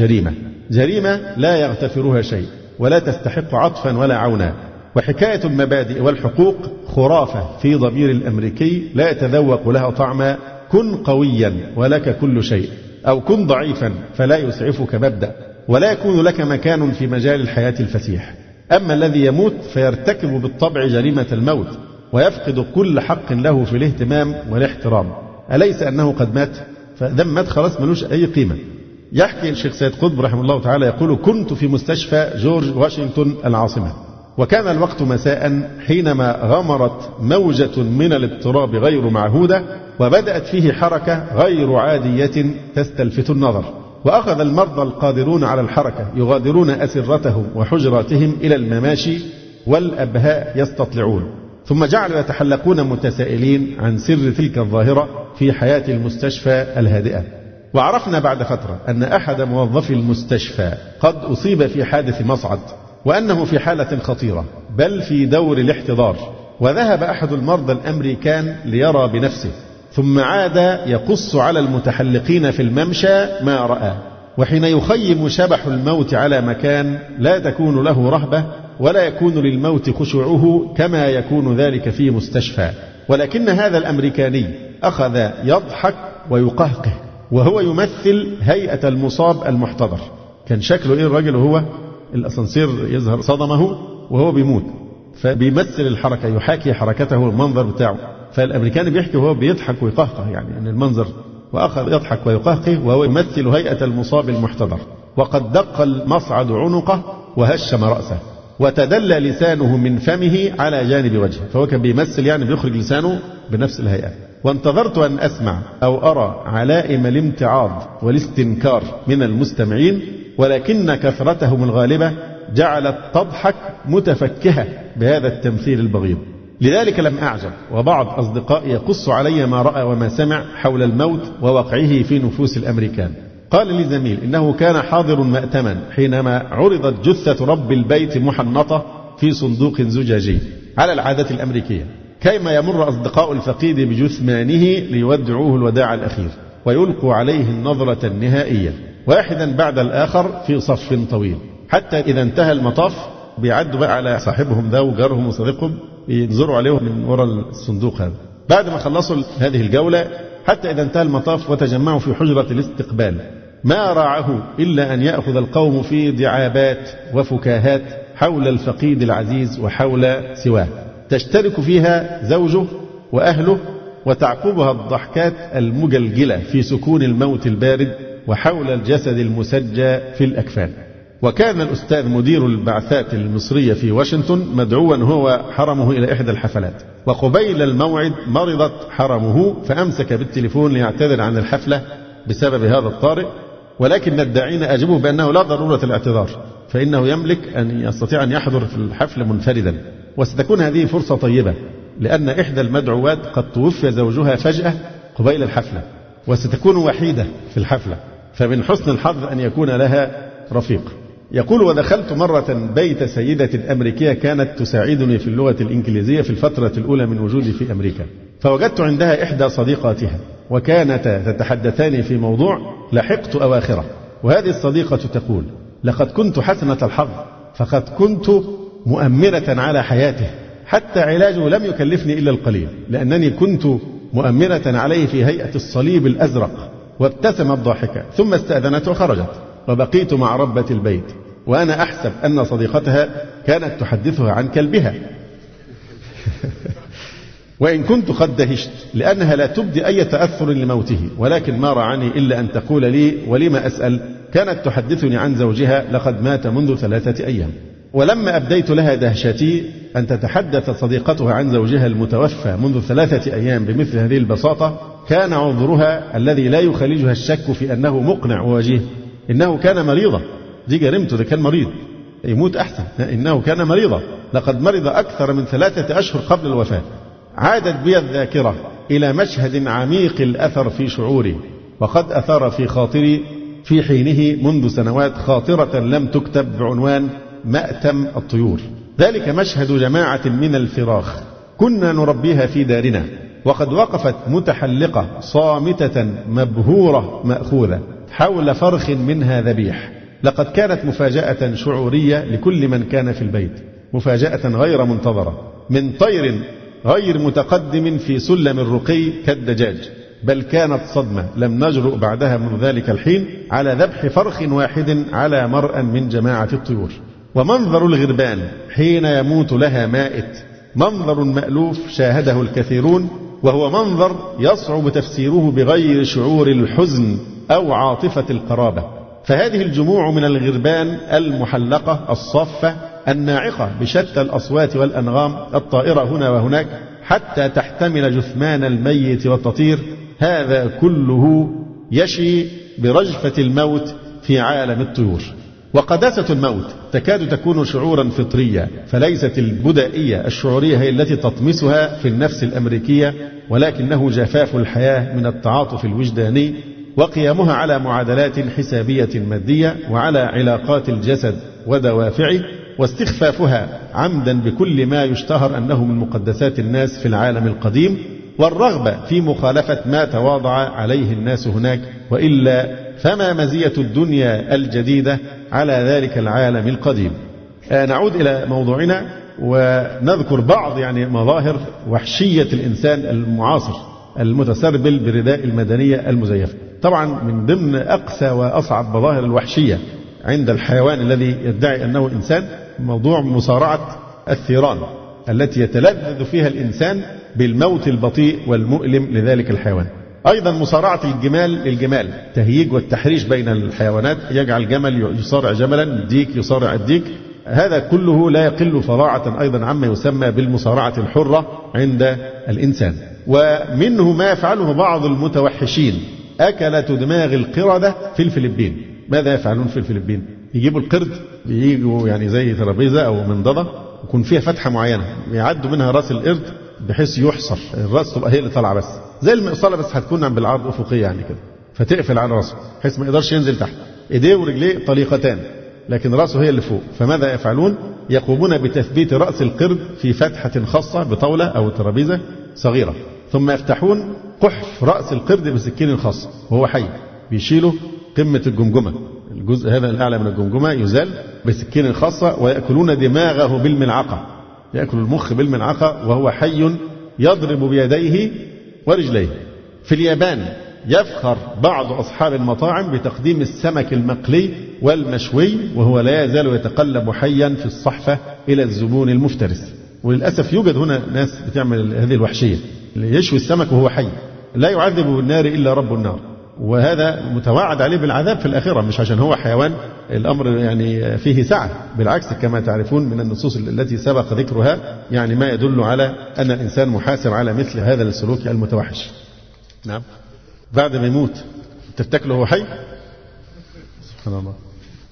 جريمة لا يغتفرها شيء ولا تستحق عطفا ولا عونا. وحكاية المبادئ والحقوق خرافة في ضمير الأمريكي لا يتذوق لها طعما. كن قويا ولك كل شيء، أو كن ضعيفا فلا يسعفك مبدأ، ولا يكون لك مكان في مجال الحياة الفسيح. أما الذي يموت فيرتكب بالطبع جريمة الموت ويفقد كل حق له في الاهتمام والاحترام. أليس أنه قد مات؟ فدم مات خلاص ملوش أي قيمة. يحكي الشيخ سيد قطب رحمه الله تعالى يقول كنت في مستشفى جورج واشنطن العاصمة، وكان الوقت مساء حينما غمرت موجة من الاضطراب غير معهودة، وبدأت فيه حركة غير عادية تستلفت النظر. وأخذ المرضى القادرون على الحركة يغادرون أسرتهم وحجراتهم إلى المماشي، والأبهاء يستطلعون. ثم جعلوا يتحلقون متسائلين عن سر تلك الظاهرة في حياة المستشفى الهادئة. وعرفنا بعد فترة أن أحد موظفي المستشفى قد أصيب في حادث مصعد، وأنه في حالة خطيرة بل في دور الاحتضار. وذهب أحد المرضى الأمريكان ليرى بنفسه، ثم عاد يقص على المتحلقين في الممشى ما رأى. وحين يخيم شبح الموت على مكان لا تكون له رهبة ولا يكون للموت خشوعه كما يكون ذلك في مستشفى. ولكن هذا الأمريكاني أخذ يضحك ويقهقه وهو يمثل هيئة المصاب المحتضر. كان شكله إيه الرجل وهو الأسانسير يظهر صدمه وهو بيموت، فبيمثل الحركة، يحاكي حركته المنظر بتاعه. فالأمريكاني بيحكي وهو بيضحك ويقهقه يعني أن المنظر، وأخذ يضحك ويقهقه وهو يمثل هيئة المصاب المحتضر. وقد دق المصعد عنقه وهشم رأسه، وتدلى لسانه من فمه على جانب وجهه. فهو كان بيمثل يعني بيخرج لسانه بنفس الهيئة. وانتظرت أن أسمع أو أرى علائم الامتعاض والاستنكار من المستمعين، ولكن كثرتهم الغالبة جعلت تضحك متفكهة بهذا التمثيل البغيض. لذلك لم أعجب، وبعض أصدقائي يقص علي ما رأى وما سمع حول الموت ووقعه في نفوس الأمريكان. قال لي زميل إنه كان حاضر مأتما حينما عرضت جثة رب البيت محنطة في صندوق زجاجي على العادة الأمريكية، كيما يمر أصدقاء الفقيد بجثمانه ليودعوه الوداع الأخير ويلقوا عليه النظرة النهائية، واحدا بعد الآخر في صف طويل، حتى إذا انتهى المطاف بيعدوا بقى على صاحبهم ذا وجارهم وصديقهم ينظروا عليهم من وراء الصندوق هذا. بعد ما خلصوا هذه الجولة حتى إذا انتهى المطاف وتجمعوا في حجرة الاستقبال، ما راعه إلا أن يأخذ القوم في دعابات وفكاهات حول الفقيد العزيز وحول سواه، تشترك فيها زوجه وأهله، وتعقبها الضحكات المجلجلة في سكون الموت البارد وحول الجسد المسجى في الأكفان. وكان الأستاذ مدير البعثات المصرية في واشنطن مدعوا هو حرمه إلى إحدى الحفلات، وقبيل الموعد مرضت حرمه فأمسك بالتليفون ليعتذر عن الحفلة بسبب هذا الطارئ، ولكن الداعين أجابوه بأنه لا ضرورة الاعتذار، فإنه يملك أن يستطيع أن يحضر في الحفل منفردا. وستكون هذه فرصة طيبة، لأن إحدى المدعوات قد توفي زوجها فجأة قبيل الحفلة، وستكون وحيدة في الحفلة، فمن حسن الحظ أن يكون لها رفيق. يقول: ودخلت مرة بيت سيدة أمريكية كانت تساعدني في اللغة الإنجليزية في الفترة الأولى من وجودي في أمريكا، فوجدت عندها إحدى صديقاتها وكانتا تتحدثان في موضوع لحقت أواخره، وهذه الصديقة تقول: لقد كنت حسنة الحظ، فقد كنت مؤمنة على حياته، حتى علاجه لم يكلفني إلا القليل، لأنني كنت مؤمنة عليه في هيئة الصليب الأزرق. وابتسمت ضاحكة ثم استأذنت وخرجت، وبقيت مع ربة البيت وأنا أحسب أن صديقتها كانت تحدثها عن كلبها وإن كنت قد دهشت لأنها لا تبدي أي تأثر لموته، ولكن ما رعني إلا أن تقول لي: ولما أسأل؟ كانت تحدثني عن زوجها لقد مات منذ 3 أيام. ولما أبديت لها دهشتي أن تتحدث صديقتها عن زوجها المتوفى منذ 3 أيام بمثل هذه البساطة، كان عذرها الذي لا يخالجها الشك في أنه مقنع ووجيه: إنه كان مريضا. دي جريمته، ده كان مريض، يموت أحسن. إنه كان مريضا، لقد مرض أكثر من 3 أشهر قبل الوفاة. عادت بي الذاكرة إلى مشهد عميق الأثر في شعوري، وقد أثار في خاطري في حينه منذ سنوات خاطرة لم تكتب بعنوان مأتم الطيور. ذلك مشهد جماعة من الفراخ كنا نربيها في دارنا، وقد وقفت متحلقة صامتة مبهورة مأخوذة حول فرخ منها ذبيح. لقد كانت مفاجأة شعورية لكل من كان في البيت، مفاجأة غير منتظرة من طير غير متقدم في سلم الرقي كالدجاج، بل كانت صدمة لم نجرؤ بعدها من ذلك الحين على ذبح فرخ واحد على مرأى من جماعة الطيور. ومنظر الغربان حين يموت لها مائت منظر مألوف شاهده الكثيرون، وهو منظر يصعب تفسيره بغير شعور الحزن أو عاطفة القرابة. فهذه الجموع من الغربان المحلقة الصافة الناعقة بشتى الأصوات والأنغام الطائرة هنا وهناك حتى تحتمل جثمان الميت والتطير، هذا كله يشي برجفة الموت في عالم الطيور. وقداسة الموت تكاد تكون شعورا فطريا، فليست البدائية الشعورية هي التي تطمسها في النفس الأمريكية، ولكنه جفاف الحياة من التعاطف الوجداني وقيامها على معادلات حسابية مادية وعلى علاقات الجسد ودوافعه، واستخفافها عمدا بكل ما يشتهر أنه من مقدسات الناس في العالم القديم، والرغبة في مخالفة ما تواضع عليه الناس هناك، وإلا فما مزية الدنيا الجديدة على ذلك العالم القديم. نعود إلى موضوعنا ونذكر بعض مظاهر وحشية الإنسان المعاصر المتسربل برداء المدنية المزيفة. طبعا من ضمن أقسى وأصعب مظاهر الوحشية عند الحيوان الذي يدعي أنه إنسان موضوع مصارعة الثيران التي يتلذذ فيها الإنسان بالموت البطيء والمؤلم لذلك الحيوان. أيضا مصارعة الجمال للجمال، تهييج والتحريش بين الحيوانات، يجعل جمل يصارع جملا، الديك يصارع الديك، هذا كله لا يقل فظاعة أيضا عما يسمى بالمصارعة الحرة عند الإنسان. ومنه ما يفعله بعض المتوحشين، أكلة دماغ القردة في الفلبين. ماذا يفعلون في الفلبين؟ يجيبوا القرد، يجيبوا زي ترابيزة أو منضدة يكون فيها فتحة معينة، يعدوا منها رأس القرد بحيث يحصر الرأس تبقى هي اللي طالعة بس زي المقصلة، بس هتكون بالعرض أفقية كده، فتقفل على رأسه بحيث ما يقدرش ينزل تحت. إيديه ورجليه طليقتان لكن رأسه هي اللي فوق. فماذا يفعلون؟ يقومون بتثبيت رأس القرد في فتحة خاصة بطاولة أو ترابيزة صغيرة، ثم يفتحون قحف رأس القرد بسكين خاصة وهو حي، بيشيلوا قمة الجمجمة، الجزء هذا الأعلى من الجمجمة يزال بسكين خاصة، ويأكلون دماغه بالملعقة، يأكل المخ بالملعقة وهو حي يضرب بيديه ورجليه. في اليابان يفخر بعض أصحاب المطاعم بتقديم السمك المقلي والمشوي وهو لا يزال يتقلب حيا في الصحفة إلى الزبون المفترس. وللأسف يوجد هنا ناس بتعمل هذه الوحشية، اللي يشوي السمك وهو حي، لا يعذب بالنار إلا رب النار. وهذا متوعد عليه بالعذاب في الآخرة، مش عشان هو حيوان الأمر يعني فيه سعة، بالعكس كما تعرفون من النصوص التي سبق ذكرها يعني ما يدل على أن الإنسان محاسب على مثل هذا السلوك المتوحش. نعم، بعد ما يموت تتكله هو حي، سبحان الله.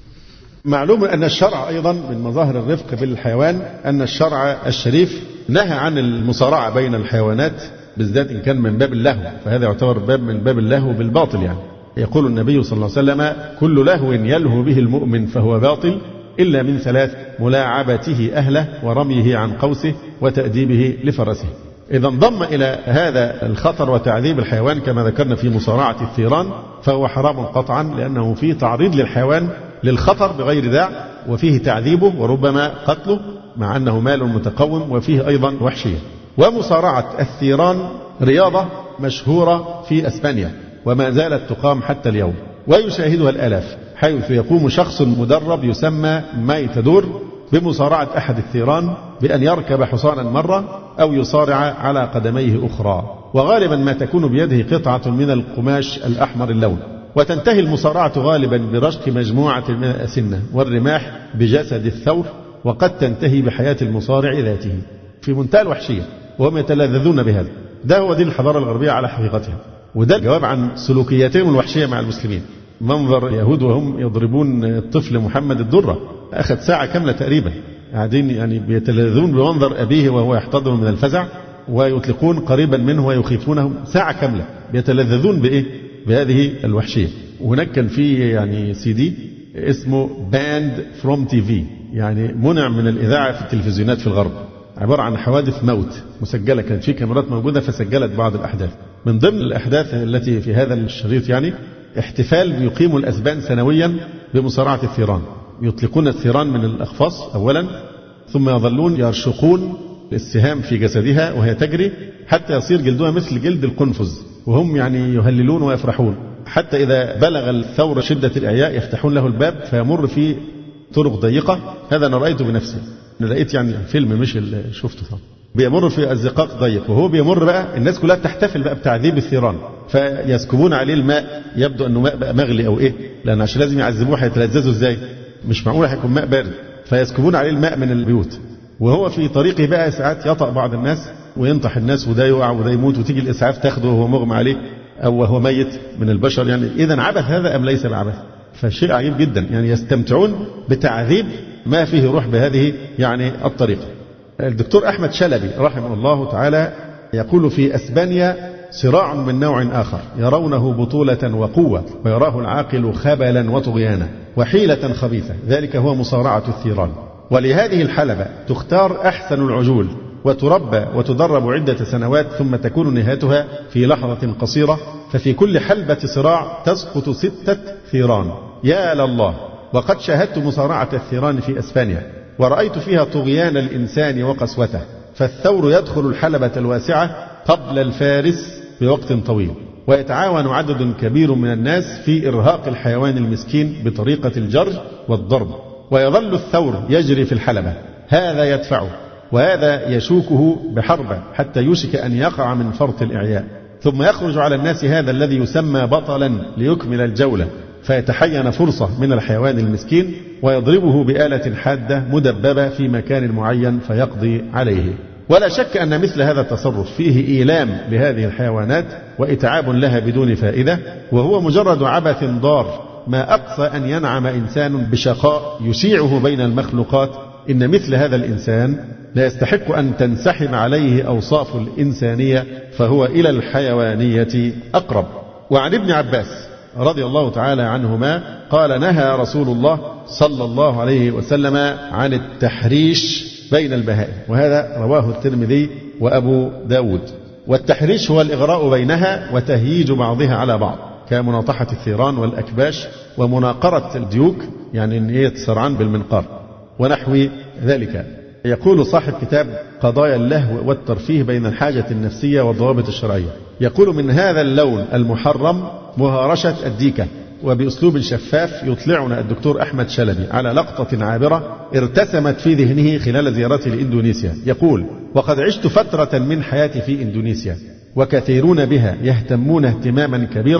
معلوم أن الشرع أيضا من مظاهر الرفق بالحيوان أن الشرع الشريف نهى عن المصارعة بين الحيوانات، بالذات إن كان من باب اللهو، فهذا يعتبر باب من باب اللهو بالباطل. يعني يقول النبي صلى الله عليه وسلم: كل لهو يلهو به المؤمن فهو باطل إلا من ثلاث: ملاعبته أهله، ورميه عن قوسه، وتأديبه لفرسه. إذا انضم إلى هذا الخطر وتعذيب الحيوان كما ذكرنا في مصارعة الثيران، فهو حرام قطعا، لأنه فيه تعريض للحيوان للخطر بغير داع، وفيه تعذيبه وربما قتله مع أنه مال متقوم، وفيه أيضا وحشية. ومصارعة الثيران رياضة مشهورة في أسبانيا وما زالت تقام حتى اليوم، ويشاهدها الآلاف، حيث يقوم شخص مدرب يسمى مايتادور بمصارعة أحد الثيران بأن يركب حصانا مرة أو يصارع على قدميه أخرى، وغالبا ما تكون بيده قطعة من القماش الأحمر اللون، وتنتهي المصارعة غالبا برشق مجموعة من الأسنة والرماح بجسد الثور، وقد تنتهي بحياة المصارع ذاته، في منتهى الوحشية، وهم يتلذذون بهذا. ده هو دين الحضارة الغربية على حقيقتها، وده جواب عن سلوكياتهم الوحشية مع المسلمين. منظر يهود وهم يضربون الطفل محمد الدرة، أخذ ساعة كاملة تقريبا، قاعدين يعني بيتلذذون بمنظر أبيه وهو يحتضن من الفزع، ويطلقون قريبا منه ويخيفونه ساعة كاملة، بيتلذذون بإيه؟ بهذه الوحشية. وهناك كان في يعني CD اسمه باند فروم TV، يعني منع من الإذاعة في التلفزيونات في الغرب، عبارة عن حوادث موت مسجلة، كانت في كاميرات موجودة فسجلت بعض الأحداث. من ضمن الأحداث التي في هذا الشريط يعني احتفال يقيم الأسبان سنويا بمصارعة الثيران، يطلقون الثيران من الأقفاص أولا، ثم يظلون يرشقون السهام في جسدها وهي تجري حتى يصير جلدها مثل جلد القنفذ، وهم يعني يهللون ويفرحون، حتى إذا بلغ الثور شدة الإعياء يفتحون له الباب فيمر في طرق ضيقة. هذا أنا رأيته بنفسي، أنا لقيت يعني فيلم مش اللي شفته طبعا. بيمر في الزقاق ضيق، وهو بيمر بقى الناس كلها تحتفل بقى بتعذيب الثيران، فيسكبون عليه الماء، يبدو أنه ماء بقى مغلي أو إيه، لأن عشان لازم يعذبوه هيتلذذوا إزاي؟ مش معقول هيكون ماء بارد، فيسكبون عليه الماء من البيوت، وهو في طريقه بقى ساعات يطأ بعض الناس وينطح الناس، وده يقع وده يموت، وتيجي الإسعاف تاخده وهو مغمى عليه أو وهو ميت من البشر. يعني إذا عبث هذا أم ليس بعبث؟ فشيء عجيب جدا، يعني يستمتعون بتعذيب ما فيه روح بهذه يعني الطريقة. الدكتور أحمد شلبي رحمه الله تعالى يقول: في أسبانيا صراع من نوع آخر يرونه بطولة وقوة، ويراه العاقل خبلا وطغيانا وحيلة خبيثة، ذلك هو مصارعة الثيران. ولهذه الحلبة تختار أحسن العجول وتربى وتدرب عدة سنوات، ثم تكون نهايتها في لحظة قصيرة، ففي كل حلبة صراع تسقط 6 ثيران. يا لله! وقد شاهدت مصارعة الثيران في أسبانيا، ورأيت فيها طغيان الإنسان وقسوته، فالثور يدخل الحلبة الواسعة قبل الفارس بوقت طويل، ويتعاون عدد كبير من الناس في إرهاق الحيوان المسكين بطريقة الجر والضرب، ويظل الثور يجري في الحلبة، هذا يدفعه وهذا يشوكه بحربة حتى يوشك أن يقع من فرط الإعياء، ثم يخرج على الناس هذا الذي يسمى بطلا ليكمل الجولة، فيتحين فرصة من الحيوان المسكين ويضربه بآلة حادة مدببة في مكان معين فيقضي عليه. ولا شك أن مثل هذا التصرف فيه إيلام بهذه الحيوانات وإتعاب لها بدون فائدة، وهو مجرد عبث ضار، ما أقصى أن ينعم إنسان بشقاء يشيعه بين المخلوقات. إن مثل هذا الإنسان لا يستحق أن تنسحب عليه أوصاف الإنسانية، فهو إلى الحيوانية أقرب. وعن ابن عباس رضي الله تعالى عنهما قال: نهى رسول الله صلى الله عليه وسلم عن التحريش بين البهائم، وهذا رواه الترمذي وأبو داود. والتحريش هو الإغراء بينها وتهييج بعضها على بعض، كمناطحة الثيران والأكباش ومناقرة الديوك، يعني أن يتسرعن بالمنقار ونحو ذلك. يقول صاحب كتاب قضايا اللهو والترفيه بين الحاجة النفسية والضوابط الشرعية، يقول: من هذا اللون المحرم مهارشة الديكة. وبأسلوب شفاف يطلعنا الدكتور أحمد شلبي على لقطة عابرة ارتسمت في ذهنه خلال زيارته لإندونيسيا. يقول: وقد عشت فترة من حياتي في إندونيسيا، وكثيرون بها يهتمون اهتماما كبيرا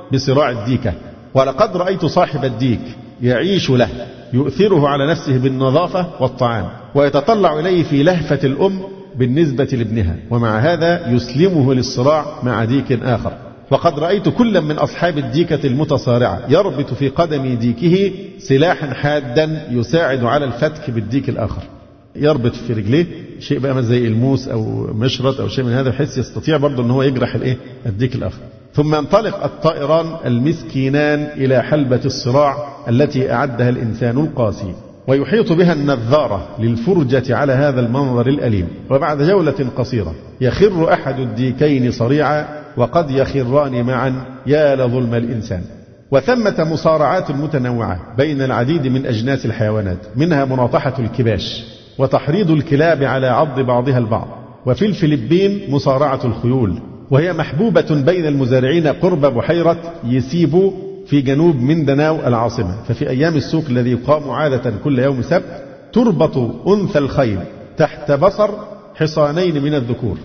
بصراع الديكة. ولقد رأيت صاحب الديك يعيش له، يؤثره على نفسه بالنظافة والطعام، ويتطلع إليه في لهفة الأم بالنسبة لابنها، ومع هذا يسلمه للصراع مع ديك آخر. وقد رأيت كلا من أصحاب الديكة المتصارعة يربط في قدم ديكه سلاحا حادا يساعد على الفتك بالديك الآخر. يربط في رجليه شيء بقى زي الموس أو مشرط أو شيء من هذا، بحيث يستطيع برضه أن هو يجرح الديك الآخر. ثم ينطلق الطائران المسكينان إلى حلبة الصراع التي أعدها الإنسان القاسي، ويحيط بها النذارة للفرجة على هذا المنظر الأليم. وبعد جولة قصيرة يخر أحد الديكين صريعا، وقد يخران معا، يا لظلم الإنسان. وثمة مصارعات متنوعة بين العديد من أجناس الحيوانات، منها مناطحة الكباش وتحريض الكلاب على عض بعضها البعض. وفي الفلبين مصارعة الخيول، وهي محبوبة بين المزارعين قرب بحيرة يسيبو في جنوب مندناو العاصمة. ففي أيام السوق الذي يقام عادة كل يوم سبت تربط أنثى الخيل تحت بصر حصانين من الذكور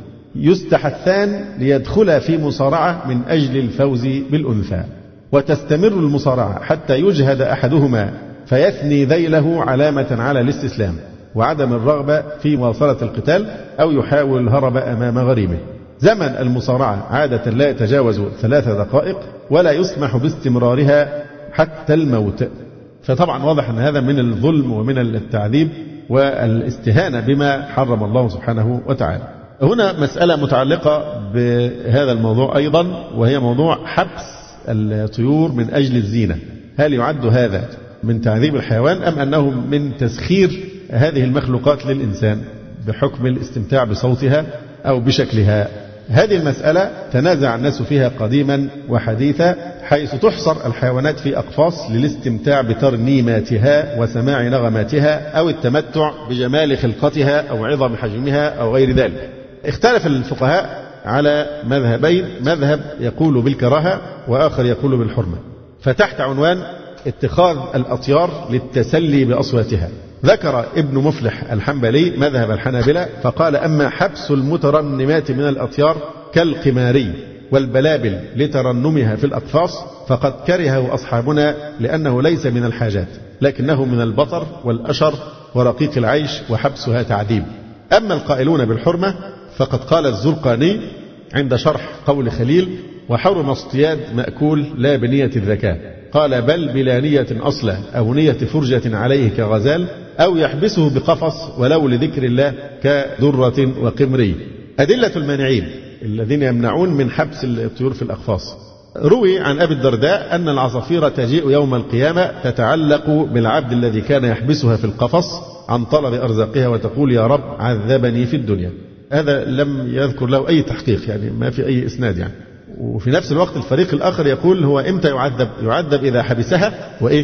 يستحثان ليدخلا في مصارعة من أجل الفوز بالأنثى. وتستمر المصارعة حتى يجهد أحدهما فيثني ذيله علامة على الاستسلام وعدم الرغبة في مواصلة القتال، أو يحاول الهرب أمام غريمه. زمن المصارعة عادة لا يتجاوز 3 دقائق، ولا يسمح باستمرارها حتى الموت. فطبعا واضح أن هذا من الظلم ومن التعذيب والاستهانة بما حرم الله سبحانه وتعالى. هنا مسألة متعلقة بهذا الموضوع أيضا، وهي موضوع حبس الطيور من أجل الزينة. هل يعد هذا من تعذيب الحيوان، أم أنه من تسخير هذه المخلوقات للإنسان بحكم الاستمتاع بصوتها أو بشكلها؟ هذه المسألة تنازع الناس فيها قديما وحديثا، حيث تحصر الحيوانات في أقفاص للاستمتاع بترنيماتها وسماع نغماتها، أو التمتع بجمال خلقتها أو عظم حجمها أو غير ذلك. اختلف الفقهاء على مذهبين، مذهب يقول بالكراهة وآخر يقول بالحرمة. فتحت عنوان اتخاذ الأطيار للتسلي بأصواتها ذكر ابن مفلح الحنبلي مذهب الحنابلة، فقال: أما حبس المترنمات من الأطيار كالقماري والبلابل لترنمها في الأقفاص فقد كرهه أصحابنا، لأنه ليس من الحاجات، لكنه من البطر والأشر ورقيق العيش، وحبسها تعذيب. أما القائلون بالحرمة فقد قال الزرقاني عند شرح قول خليل: وحرم اصطياد مأكول لا بنية الذكاء، قال: بل بلا نية أصلا، أو نية فرجة عليه كغزال، أو يحبسه بقفص ولو لذكر الله كدرة وقمري. أدلة المانعين الذين يمنعون من حبس الطيور في الأقفاص: روي عن أبي الدرداء أن العصافير تجيء يوم القيامة تتعلق بالعبد الذي كان يحبسها في القفص عن طلب أرزاقها، وتقول: يا رب عذبني في الدنيا. هذا لم يذكر له أي تحقيق، يعني ما في أي إسناد يعني. وفي نفس الوقت الفريق الآخر يقول: هو إمتى يعذب؟ يعذب إذا حبسها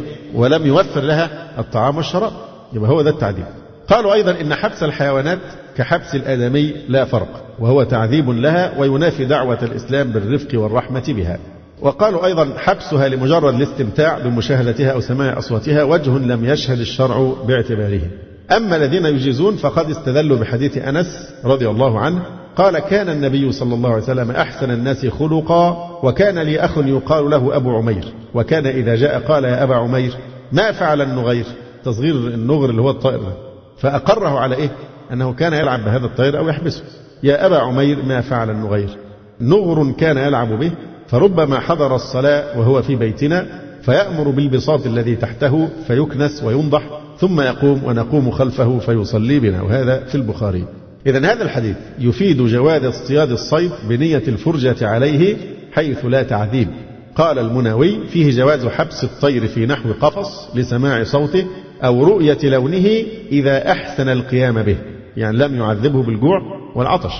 ولم يوفر لها الطعام والشراب، يبقى هو ده التعذيب. قالوا أيضا إن حبس الحيوانات كحبس الآدمي لا فرق، وهو تعذيب لها وينافي دعوة الإسلام بالرفق والرحمة بها. وقالوا أيضا حبسها لمجرد الاستمتاع بمشاهدتها أو سماع أصواتها وجه لم يشهد الشرع باعتباره. أما الذين يجيزون فقد استدلوا بحديث أنس رضي الله عنه قال: كان النبي صلى الله عليه وسلم أحسن الناس خلقا، وكان لي أخ يقال له أبو عمير، وكان إذا جاء قال: يا أبا عمير ما فعل النغير؟ تصغير النغر اللي هو الطائر، فأقره على أنه كان يلعب بهذا الطائر أو يحبسه. يا أبا عمير ما فعل النغير؟ نغر كان يلعب به، فربما حضر الصلاة وهو في بيتنا فيأمر بالبساط الذي تحته فيكنس وينضح، ثم يقوم ونقوم خلفه فيصلي بنا. وهذا في البخاري. إذن هذا الحديث يفيد جواز اصطياد الصيد بنية الفرجة عليه حيث لا تعذيب. قال المناوي: فيه جواز حبس الطير في نحو قفص لسماع صوته أو رؤية لونه إذا أحسن القيام به، يعني لم يعذبه بالجوع والعطش.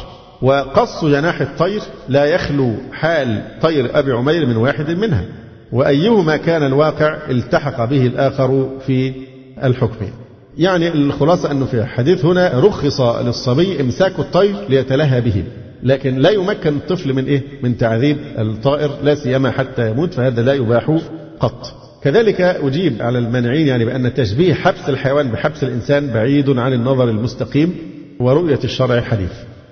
وقص جناح الطير لا يخلو حال طير أبي عمير من واحد منها، وأيهما كان الواقع التحق به الآخر في الحكم. يعني الخلاصة أنه في الحديث هنا رخص للصبي إمساك الطير ليتلهى به، لكن لا يمكن الطفل من من تعذيب الطائر، لا سيما حتى يموت، فهذا لا يباح قط. كذلك أجيب على المانعين يعني بأن تشبيه حبس الحيوان بحبس الإنسان بعيد عن النظر المستقيم ورؤية الشرع حديث.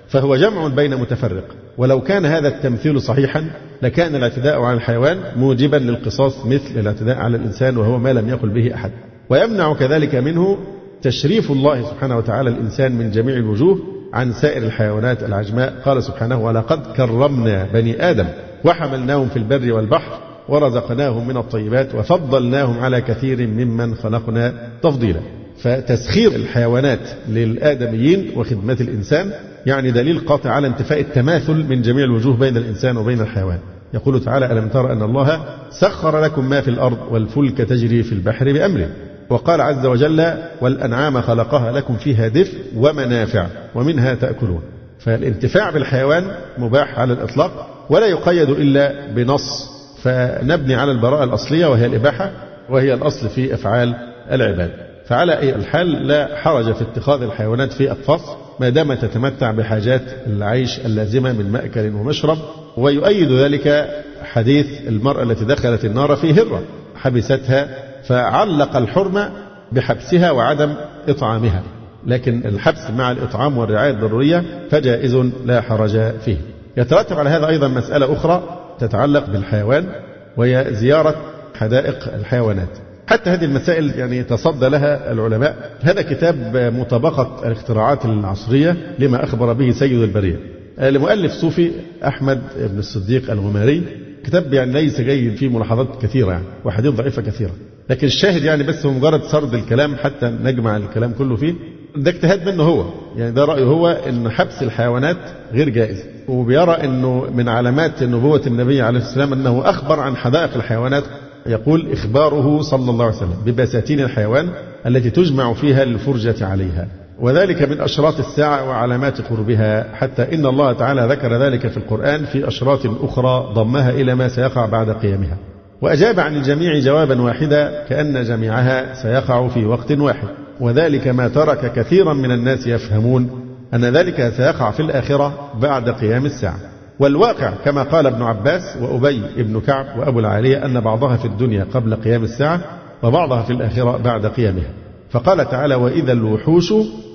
فهو جمع بين متفرق. ولو كان هذا التمثيل صحيحا لكان الاعتداء على الحيوان موجبا للقصاص مثل الاعتداء على الإنسان، وهو ما لم يقل به أحد. ويمنع كذلك منه تشريف الله سبحانه وتعالى الإنسان من جميع الوجوه عن سائر الحيوانات العجماء. قال سبحانه: ولقد كرمنا بني آدم وحملناهم في البر والبحر ورزقناهم من الطيبات وفضلناهم على كثير ممن خلقنا تفضيلا. فتسخير الحيوانات للآدميين وخدمة الإنسان يعني دليل قاطع على انتفاء التماثل من جميع الوجوه بين الإنسان وبين الحيوان. يقول تعالى: ألم تر أن الله سخر لكم ما في الأرض والفلك تجري في البحر بأمره. وقال عز وجل: والأنعام خلقها لكم فيها دفء ومنافع ومنها تأكلون. فالانتفاع بالحيوان مباح على الإطلاق ولا يقيد إلا بنص، فنبني على البراءة الأصلية وهي الإباحة، وهي الأصل في أفعال العباد. فعلى أي الحال لا حرج في اتخاذ الحيوانات في أقفاص ما دام تتمتع بحاجات العيش اللازمة من مأكل ومشرب. ويؤيد ذلك حديث المرأة التي دخلت النار في هرة حبستها، فعلق الحرمة بحبسها وعدم إطعامها، لكن الحبس مع الإطعام والرعاية الضرورية فجائز لا حرج فيه. يترتب على هذا أيضا مسألة أخرى تتعلق بالحيوان، وهي زيارة حدائق الحيوانات. حتى هذه المسائل يعني تصدى لها العلماء. هذا كتاب مطابقة الاختراعات العصرية لما أخبر به سيد البرية لمؤلف صوفي أحمد بن الصديق الغماري. كتاب يعني ليس جيد، فيه ملاحظات كثيرة يعني وحديث ضعيفة كثيرة، لكن الشاهد يعني بس هو مجرد سرد الكلام حتى نجمع الكلام كله فيه. ده اجتهاد منه هو، يعني ده رأيه هو إن حبس الحيوانات غير جائز، وبيرى إنه من علامات نبوة النبي عليه السلام أنه أخبر عن حدائق الحيوانات. يقول: إخباره صلى الله عليه وسلم ببساتين الحيوان التي تجمع فيها الفرجة عليها، وذلك من أشراط الساعة وعلامات قربها، حتى إن الله تعالى ذكر ذلك في القرآن في أشراط أخرى ضمها إلى ما سيقع بعد قيامها. وأجاب عن الجميع جوابا واحدا كأن جميعها سيقع في وقت واحد، وذلك ما ترك كثيرا من الناس يفهمون أن ذلك سيقع في الآخرة بعد قيام الساعة. والواقع كما قال ابن عباس وأبي ابن كعب وأبو العالية أن بعضها في الدنيا قبل قيام الساعة وبعضها في الآخرة بعد قيامها. فقال تعالى: وإذا الوحوش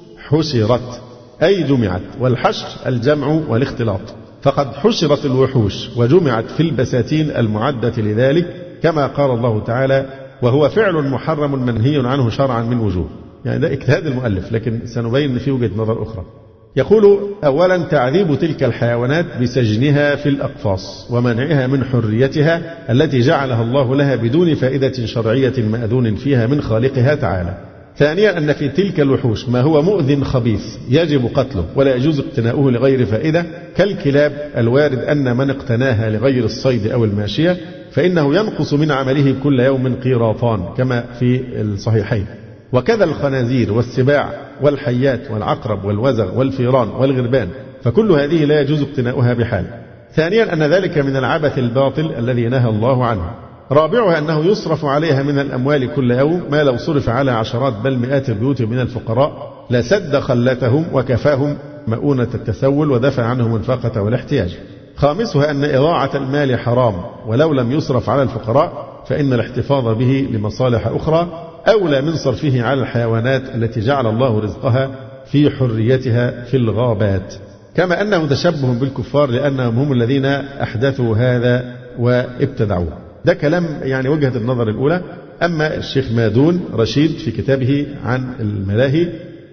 حشرت، أي جمعت، والحشر الجمع والاختلاط، فقد حشرت الوحوش وجمعت في البساتين المعدة لذلك، كما قال الله تعالى: وهو فعل محرم منهي عنه شرعا من وجوه. يعني ده اجتهاد المؤلف، لكن سنبين أن في وجهة نظر أخرى. يقول: أولا تعذيب تلك الحيوانات بسجنها في الأقفاص ومنعها من حريتها التي جعلها الله لها بدون فائدة شرعية مأذون فيها من خالقها تعالى. ثانيا أن في تلك الوحوش ما هو مؤذٍ خبيث يجب قتله ولا يجوز اقتناؤه لغير فائدة، كالكلاب الوارد أن من اقتناها لغير الصيد أو الماشية فإنه ينقص من عمله كل يوم قيراطان كما في الصحيحين. وكذا الخنازير والسباع والحيات والعقرب والوزغ والفيران والغربان، فكل هذه لا يجوز اقتناؤها بحال. ثانيا أن ذلك من العبث الباطل الذي نهى الله عنه. رابعها أنه يصرف عليها من الأموال كل يوم ما لو صرف على عشرات بل مئات البيوت من الفقراء لسد خلتهم وكفاهم مؤونة التسول ودفع عنهم الفاقة والاحتياج. خامسها أن إضاعة المال حرام، ولو لم يصرف على الفقراء فإن الاحتفاظ به لمصالح أخرى أولى من صرفه على الحيوانات التي جعل الله رزقها في حريتها في الغابات. كما أنه تشبه بالكفار لأنهم هم الذين أحدثوا هذا وابتدعوه. ده كلام يعني وجهة النظر الأولى. أما الشيخ مادون رشيد في كتابه عن الملاهي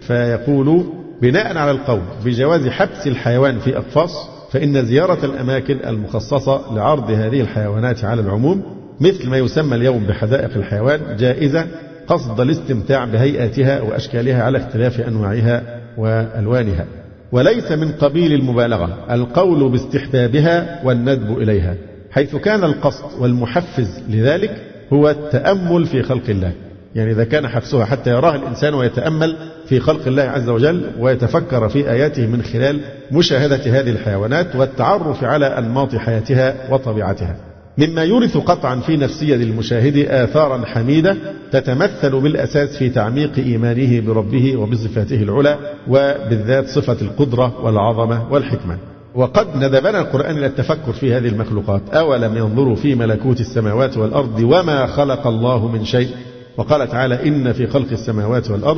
فيقول: بناء على القول بجواز حبس الحيوان في أقفاص، فإن زيارة الأماكن المخصصة لعرض هذه الحيوانات على العموم مثل ما يسمى اليوم بحدائق الحيوان جائزة قصد الاستمتاع بهيئاتها وأشكالها على اختلاف أنواعها وألوانها، وليس من قبيل المبالغة القول باستحبابها والندب إليها، حيث كان القصد والمحفز لذلك هو التأمل في خلق الله. يعني إذا كان حبسها حتى يراها الإنسان ويتأمل في خلق الله عز وجل ويتفكر في آياته من خلال مشاهدة هذه الحيوانات والتعرف على أنماط حياتها وطبيعتها، مما يورث قطعا في نفسية المشاهد آثارا حميدة تتمثل بالأساس في تعميق إيمانه بربه وبصفاته العلى، وبالذات صفة القدرة والعظمة والحكمة. وقد ندبنا القرآن إلى التفكر في هذه المخلوقات: أولم ينظروا في ملكوت السماوات والأرض وما خلق الله من شيء. وقال تعالى: إن في خلق السماوات والأرض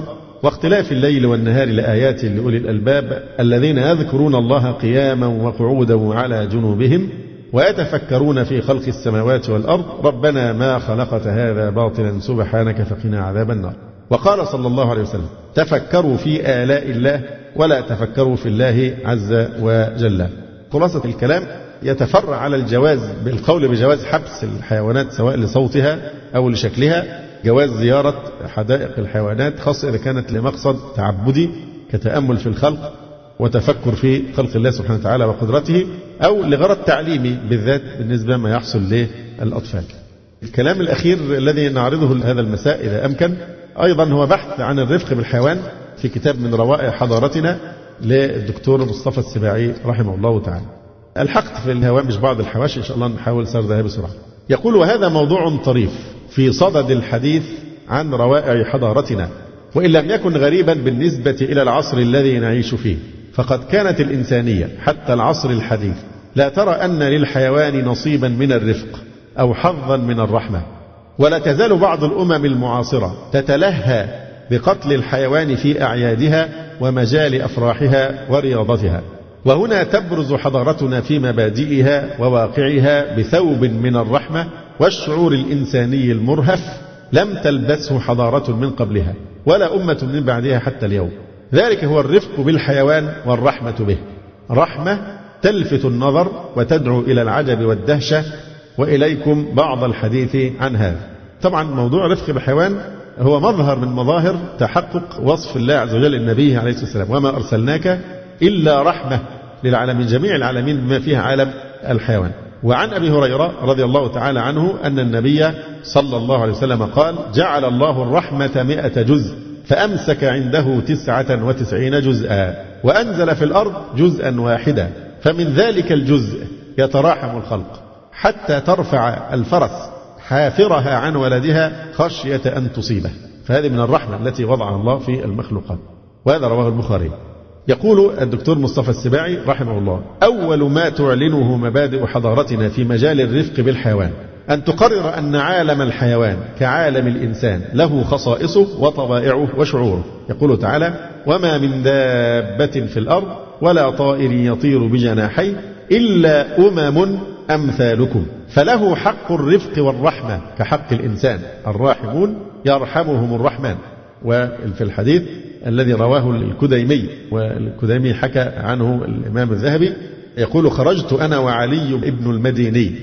واختلاف الليل والنهار لآيات لأولي الألباب الذين يذكرون الله قياما وقعودا وعلى جنوبهم ويتفكرون في خلق السماوات والأرض ربنا ما خلقت هذا باطلا سبحانك فقنا عذاب النار. وقال صلى الله عليه وسلم تفكروا في آلاء الله ولا تفكروا في الله عز وجل. خلاصة الكلام يتفرع على الجواز بالقول بجواز حبس الحيوانات سواء لصوتها أو لشكلها، جواز زيارة حدائق الحيوانات خاصة إذا كانت لمقصد تعبدي كتأمل في الخلق وتفكر في خلق الله سبحانه وتعالى وقدرته، أو لغرض تعليمي بالذات بالنسبة ما يحصل للأطفال. الكلام الأخير الذي نعرضه هذا المساء إذا أمكن أيضا هو بحث عن الرفق بالحيوان في كتاب من روائع حضارتنا للدكتور مصطفى السباعي رحمه الله تعالى. الحقت في الهوامش بعض الحواشي إن شاء الله نحاول سردها بسرعة. يقول وهذا موضوع طريف في صدد الحديث عن روائع حضارتنا، وإن لم يكن غريبا بالنسبة إلى العصر الذي نعيش فيه، فقد كانت الإنسانية حتى العصر الحديث لا ترى أن للحيوان نصيبا من الرفق أو حظا من الرحمة، ولا تزال بعض الأمم المعاصرة تتلهى بقتل الحيوان في أعيادها ومجال أفراحها ورياضتها. وهنا تبرز حضارتنا في مبادئها وواقعها بثوب من الرحمة والشعور الإنساني المرهف لم تلبسه حضارة من قبلها ولا أمة من بعدها حتى اليوم. ذلك هو الرفق بالحيوان والرحمة به، رحمة تلفت النظر وتدعو إلى العجب والدهشة، وإليكم بعض الحديث عن هذا. طبعا موضوع رفق بالحيوان هو مظهر من مظاهر تحقق وصف الله عز وجل النبي عليه الصلاة والسلام وما أرسلناك إلا رحمة للعالمين، جميع العالمين بما فيها عالم الحيوان. وعن أبي هريرة رضي الله تعالى عنه أن النبي صلى الله عليه وسلم قال جعل الله الرحمة 100 جزء فأمسك عنده 99 جزءا وأنزل في الأرض جزءا واحدا، فمن ذلك الجزء يتراحم الخلق حتى ترفع الفرس حافرها عن ولدها خشية أن تصيبه. فهذه من الرحمة التي وضعها الله في المخلوقات، وهذا رواه البخاري. يقول الدكتور مصطفى السباعي رحمه الله أول ما تعلنه مبادئ حضارتنا في مجال الرفق بالحيوان أن تقرر أن عالم الحيوان كعالم الإنسان له خصائصه وطبائعه وشعوره. يقول تعالى وما من دابة في الأرض ولا طائر يطير بجناحيه إلا أمم أمثالكم فله حق الرفق والرحمة كحق الإنسان، الراحمون يرحمهم الرحمن. وفي الحديث الذي رواه الكديمي، والكديمي حكى عنه الإمام الذهبي، يقول خرجت أنا وعلي ابن المديني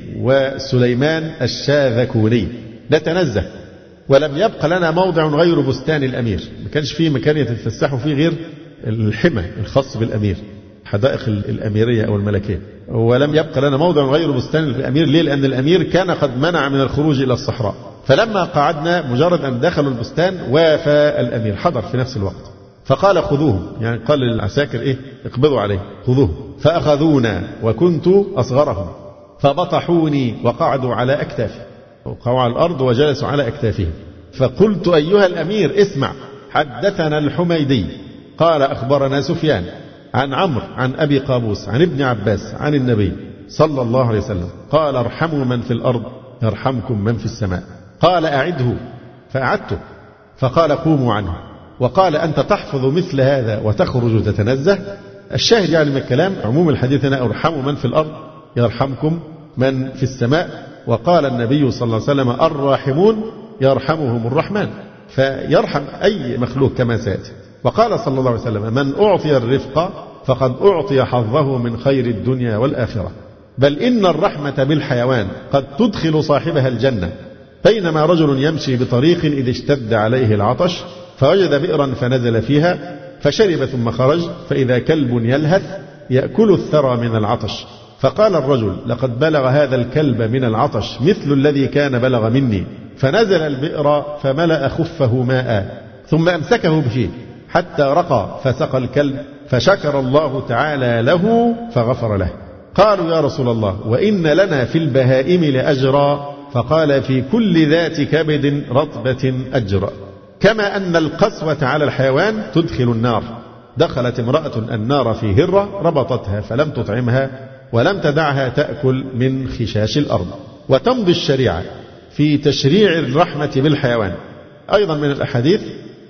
وسليمان الشاذكوني نتنزه ولم يبق لنا موضع غير بستان الأمير، ما كانش فيه مكان يتفسحوا فيه غير الحمى الخاص بالأمير، حدائق الأميرية أو الملكية، ولم يبق لنا موضع غير بستان الأمير. ليه؟ لأن الأمير كان قد منع من الخروج إلى الصحراء، فلما قعدنا مجرد أن دخلوا البستان وافى الأمير حضر في نفس الوقت فقال خذوهم، يعني قال للعساكر اقبضوا عليه خذوه، فأخذونا وكنت أصغرهم فبطحوني وقعدوا على أكتافي، وقعوا على الأرض وجلسوا على أكتافهم. فقلت أيها الأمير اسمع، حدثنا الحميدي قال أخبرنا سفيان عن عمرو عن أبي قابوس عن ابن عباس عن النبي صلى الله عليه وسلم قال ارحموا من في الأرض يرحمكم من في السماء. قال أعده فأعدته، فقال قوموا عنه، وقال أنت تحفظ مثل هذا وتخرج تتنزه. الشاهد يعني من الكلام عموم الحديث هنا ارحموا من في الأرض يرحمكم من في السماء. وقال النبي صلى الله عليه وسلم الراحمون يرحمهم الرحمن، فيرحم أي مخلوق كما سيأتي. وقال صلى الله عليه وسلم من أعطي الرفق فقد أعطي حظه من خير الدنيا والآخرة، بل إن الرحمة بالحيوان قد تدخل صاحبها الجنة. بينما رجل يمشي بطريق إذ اشتد عليه العطش فوجد بئرا فنزل فيها فشرب ثم خرج فإذا كلب يلهث يأكل الثرى من العطش، فقال الرجل لقد بلغ هذا الكلب من العطش مثل الذي كان بلغ مني، فنزل البئر فملأ خفه ماء ثم أمسكه بفيه حتى رقى فسقى الكلب فشكر الله تعالى له فغفر له. قالوا يا رسول الله وإن لنا في البهائم لأجرا، فقال في كل ذات كبد رطبة أجر، كما أن القسوة على الحيوان تدخل النار. دخلت امرأة النار في هرة ربطتها فلم تطعمها ولم تدعها تأكل من خشاش الأرض. وتمضي الشريعة في تشريع الرحمة بالحيوان. أيضا من الأحاديث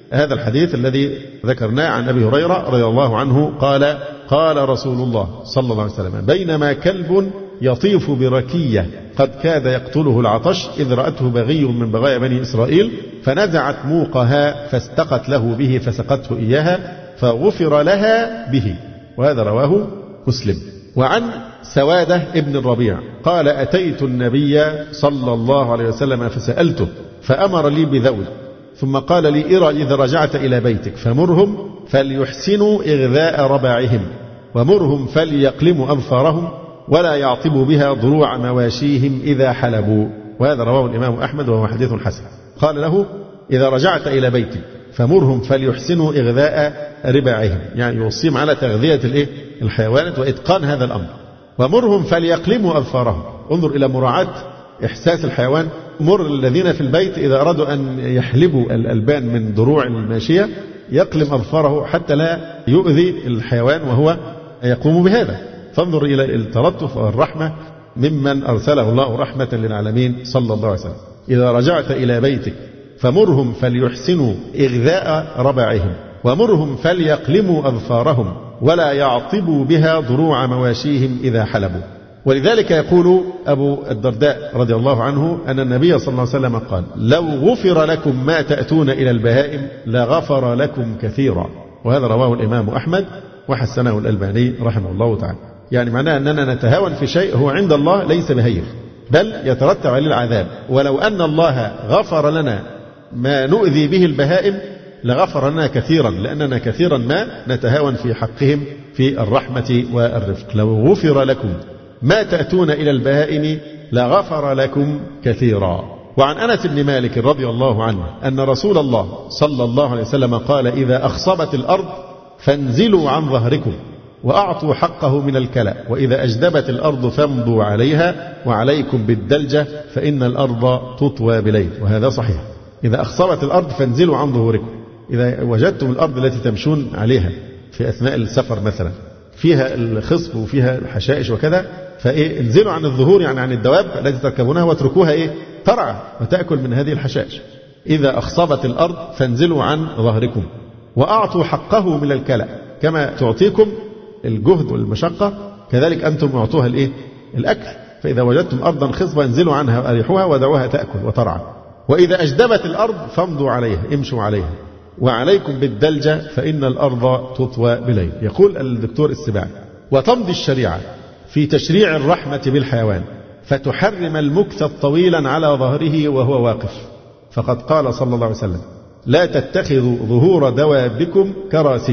هذا الحديث الذي ذكرناه عن أبي هريرة رضي الله عنه قال قال رسول الله صلى الله عليه وسلم بينما كلب يطيف بركية قد كاد يقتله العطش إذ رأته بغي من بغايا بني إسرائيل فنزعت موقها فاستقت له به فسقته إياها فغفر لها به. وهذا رواه مسلم. وعن سوادة ابن الربيع قال أتيت النبي صلى الله عليه وسلم فسألته فأمر لي بذود ثم قال لي إذا رجعت إلى بيتك فمرهم فليحسنوا إغذاء رباعهم ومرهم فليقلموا أظفارهم ولا يعطبوا بها ضروع مواشيهم إذا حلبوا. وهذا رواه الإمام أحمد وهو حديث حسن. قال له إذا رجعت إلى بيتك فمرهم فليحسنوا إغذاء رباعهم، يعني يوصيهم على تغذية الحيوانات وإتقان هذا الأمر. ومرهم فليقلموا أظفارهم، انظر إلى مراعاة إحساس الحيوان. مر الذين في البيت إذا أرادوا أن يحلبوا الألبان من ضروع الماشية يقلم أظفاره حتى لا يؤذي الحيوان وهو يقوم بهذا. فانظر إلى التلطف والرحمة ممن أرسله الله رحمة للعالمين صلى الله عليه وسلم. إذا رجعت إلى بيتك فمرهم فليحسنوا إغذاء رباعهم ومرهم فليقلموا أظفارهم ولا يعطبوا بها ضروع مواشيهم إذا حلبوا. ولذلك يقول أبو الدرداء رضي الله عنه أن النبي صلى الله عليه وسلم قال لو غفر لكم ما تأتون إلى البهائم لغفر لكم كثيرا. وهذا رواه الإمام أحمد وحسنه الألباني رحمه الله تعالى. يعني معناه أننا نتهاون في شيء هو عند الله ليس بهين بل يترتب عليه العذاب. ولو أن الله غفر لنا ما نؤذي به البهائم لغفر لنا كثيرا، لأننا كثيرا ما نتهاون في حقهم في الرحمة والرفق. لو غفر لكم ما تأتون إلى البهائم لغفر لكم كثيرا. وعن أنس بن مالك رضي الله عنه أن رسول الله صلى الله عليه وسلم قال إذا أخصبت الأرض فانزلوا عن ظهركم وأعطوا حقه من الكلأ وإذا أجدبت الأرض فامضوا عليها وعليكم بالدلجة فإن الأرض تطوى بليل. وهذا صحيح. إذا أخصبت الأرض فانزلوا عن ظهوركم. إذا وجدتم الأرض التي تمشون عليها في أثناء السفر مثلا فيها الخصب وفيها الحشائش وكذا انزلوا عن الظهور، يعني عن الدواب التي تركبونها واتركوها ترعى وتأكل من هذه الحشائش. إذا أخصبت الأرض فانزلوا عن ظهركم وأعطوا حقه من الكلأ، كما تعطيكم الجهد والمشقة كذلك أنتم أعطوها الأكل. فإذا وجدتم أرضا خصبة انزلوا عنها وأريحوها ودعوها تأكل وترعى. وإذا أجدبت الأرض فامضوا عليها، امشوا عليها، وعليكم بالدلجة فإن الأرض تطوى بليل. يقول الدكتور السباعي وتمضي الشريعة في تشريع الرحمة بالحيوان فتحرم المكث طويلا على ظهره وهو واقف. فقد قال صلى الله عليه وسلم لا تتخذوا ظهور دوابكم كراسي،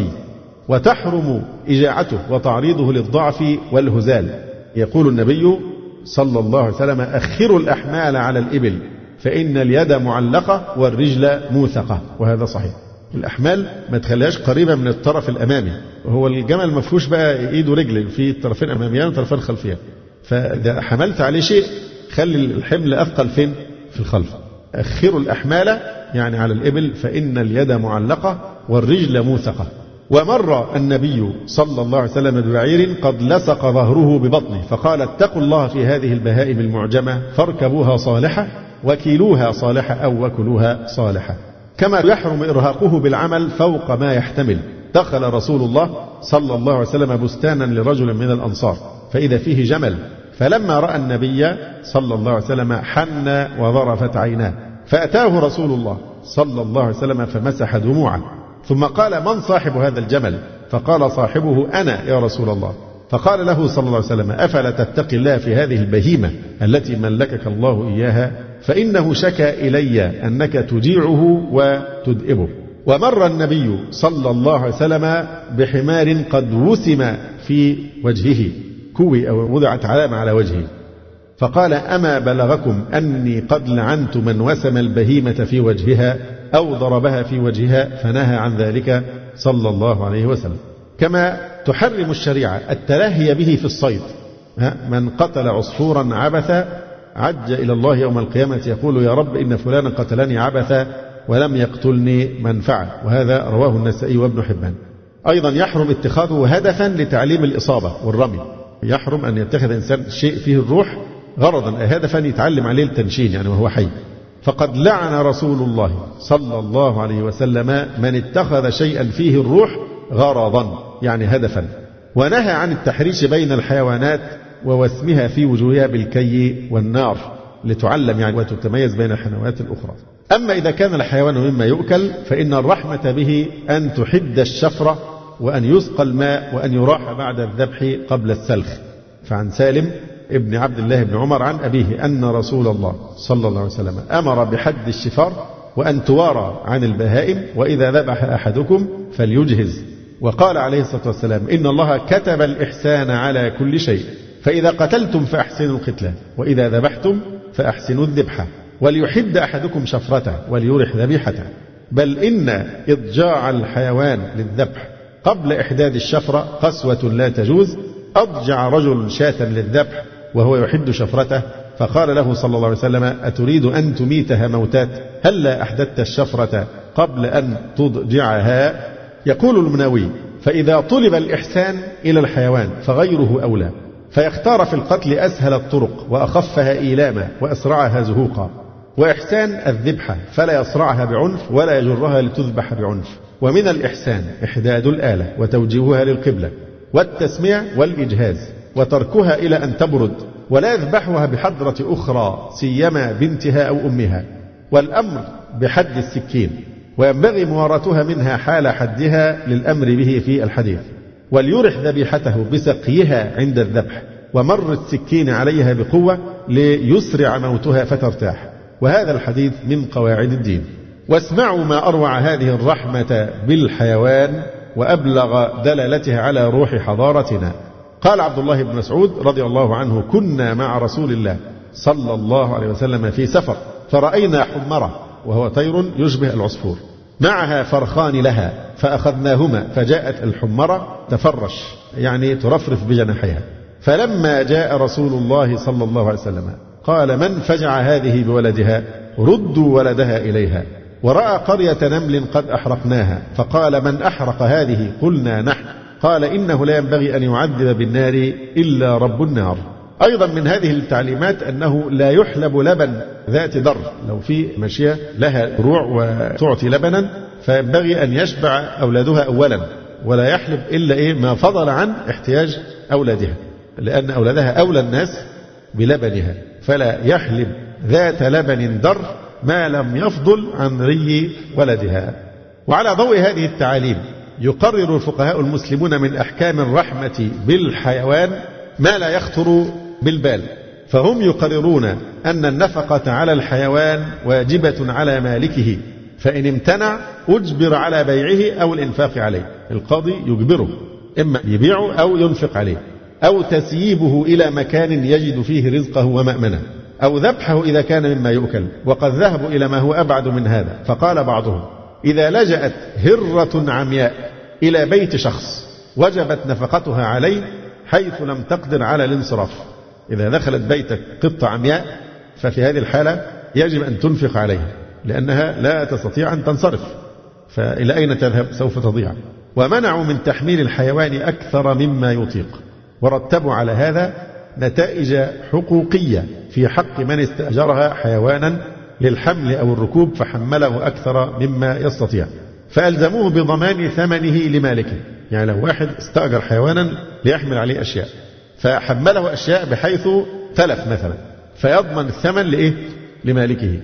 وتحرم إجاعته وتعريضه للضعف والهزال. يقول النبي صلى الله عليه وسلم أخروا الأحمال على الإبل فإن اليد معلقة والرجل موثقة. وهذا صحيح. الأحمال ما تخليهاش قريبة من الطرف الأمامي، وهو الجمل مفهوش بقى إيد ورجل في طرفين أماميان وطرفين خلفيان، فإذا حملت عليه شيء خلي الحمل أثقل فين؟ في الخلف. أخروا الأحمال يعني على الإبل فإن اليد معلقة والرجل موثقة. ومر النبي صلى الله عليه وسلم ببعير قد لصق ظهره ببطنه فقال اتقوا الله في هذه البهائم المعجمة فاركبوها صالحة وكيلوها صالحة أو وكلوها صالحة. كما يحرم إرهاقه بالعمل فوق ما يحتمل. دخل رسول الله صلى الله عليه وسلم بستانا لرجل من الأنصار فإذا فيه جمل، فلما رأى النبي صلى الله عليه وسلم حن وظرفت عيناه، فأتاه رسول الله صلى الله عليه وسلم فمسح دموعه ثم قال من صاحب هذا الجمل؟ فقال صاحبه أنا يا رسول الله. فقال له صلى الله عليه وسلم أفلا تتقي الله في هذه البهيمة التي ملكك الله إياها فإنه شكى إلي أنك تجيعه وتدئبه. ومر النبي صلى الله عليه وسلم بحمار قد وسم في وجهه، كوي أو وضعت علامة على وجهه، فقال أما بلغكم أني قد لعنت من وسم البهيمة في وجهها أو ضربها في وجهها؟ فنهى عن ذلك صلى الله عليه وسلم. كما تحرم الشريعة التلهي به في الصيد. من قتل عصفورا عبثا عج إلى الله يوم القيامة يقول يا رب إن فلانا قتلني عبثا ولم يقتلني منفعة. وهذا رواه النسائي وابن حبان. أيضا يحرم اتخاذه هدفا لتعليم الإصابة والرمي. يحرم أن يتخذ إنسان شيء فيه الروح غرضا هدفا يتعلم عليه التنشين يعني وهو حي. فقد لعن رسول الله صلى الله عليه وسلم من اتخذ شيئا فيه الروح غرضا يعني هدفا، ونهى عن التحريش بين الحيوانات ووسمها في وجوهها بالكي والنار لتعلم يعني وتتميز بين الحيوانات الأخرى. أما إذا كان الحيوان مما يؤكل فإن الرحمة به أن تحد الشفرة وأن يسقى الماء وأن يراح بعد الذبح قبل السلخ. فعن سالم ابن عبد الله بن عمر عن أبيه أن رسول الله صلى الله عليه وسلم أمر بحد الشفار وأن توارى عن البهائم، وإذا ذبح أحدكم فليجهز. وقال عليه الصلاة والسلام إن الله كتب الإحسان على كل شيء، فإذا قتلتم فأحسنوا القتلة، وإذا ذبحتم فأحسنوا الذبحة، وليحد أحدكم شفرته وليرح ذبيحته. بل إن إضجاع الحيوان للذبح قبل إحداد الشفرة قسوة لا تجوز. أضجع رجل شاة للذبح وهو يحد شفرته، فقال له صلى الله عليه وسلم أتريد أن تميتها موتات؟ هلا أحددت الشفرة قبل أن تضجعها؟ يقول المناوي فإذا طلب الإحسان إلى الحيوان فغيره أولى، فيختار في القتل أسهل الطرق وأخفها إيلاما وأسرعها زهوقا، وإحسان الذبحة فلا يصرعها بعنف ولا يجرها لتذبح بعنف. ومن الإحسان إحداد الآلة وتوجيهها للقبلة والتسميع والإجهاز، وتركها إلى أن تبرد، ولا يذبحها بحضرة أخرى سيما بنتها أو أمها. والأمر بحد السكين، وينبغي مواراتها منها حال حدها للأمر به في الحديث. وليرح ذبيحته بسقيها عند الذبح ومر السكين عليها بقوة ليسرع موتها فترتاح. وهذا الحديث من قواعد الدين. واسمعوا ما أروع هذه الرحمة بالحيوان وأبلغ دلالتها على روح حضارتنا. قال عبد الله بن مسعود رضي الله عنه كنا مع رسول الله صلى الله عليه وسلم في سفر، فرأينا حمرة وهو طير يشبه العصفور معها فرخان لها، فأخذناهما، فجاءت الحمرة تفرش يعني ترفرف بجناحيها. فلما جاء رسول الله صلى الله عليه وسلم قال من فجع هذه بولدها؟ ردوا ولدها إليها. ورأى قرية نمل قد أحرقناها، فقال من أحرق هذه؟ قلنا نحن. قال إنه لا ينبغي أن يعذب بالنار إلا رب النار. أيضا من هذه التعليمات أنه لا يحلب لبن ذات ضر، لو في ماشية لها روع وتعطي لبنا فينبغي أن يشبع أولادها أولا، ولا يحلب إلا ما فضل عن احتياج أولادها، لأن أولادها أولى الناس بلبنها، فلا يحلب ذات لبن ضر ما لم يفضل عن ري ولدها. وعلى ضوء هذه التعاليم يقرر الفقهاء المسلمون من أحكام الرحمة بالحيوان ما لا يخطر بالبال، فهم يقررون أن النفقة على الحيوان واجبة على مالكه، فإن امتنع أجبر على بيعه أو الإنفاق عليه. القاضي يجبره إما يبيعه أو ينفق عليه، أو تسييبه إلى مكان يجد فيه رزقه ومأمنه، أو ذبحه إذا كان مما يؤكل. وقد ذهبوا إلى ما هو أبعد من هذا، فقال بعضهم إذا لجأت هرة عمياء إلى بيت شخص وجبت نفقتها عليه حيث لم تقدر على الانصراف. إذا دخلت بيتك قطة عمياء ففي هذه الحالة يجب أن تنفق عليها، لأنها لا تستطيع أن تنصرف، فإلى أين تذهب؟ سوف تضيع. ومنعوا من تحميل الحيوان أكثر مما يطيق، ورتبوا على هذا نتائج حقوقية في حق من استأجرها حيوانا للحمل أو الركوب فحمله أكثر مما يستطيع، فألزموه بضمان ثمنه لمالكه. يعني لو واحد استأجر حيوانا ليحمل عليه أشياء فحمله أشياء بحيث تلف مثلا، فيضمن الثمن لمالكه.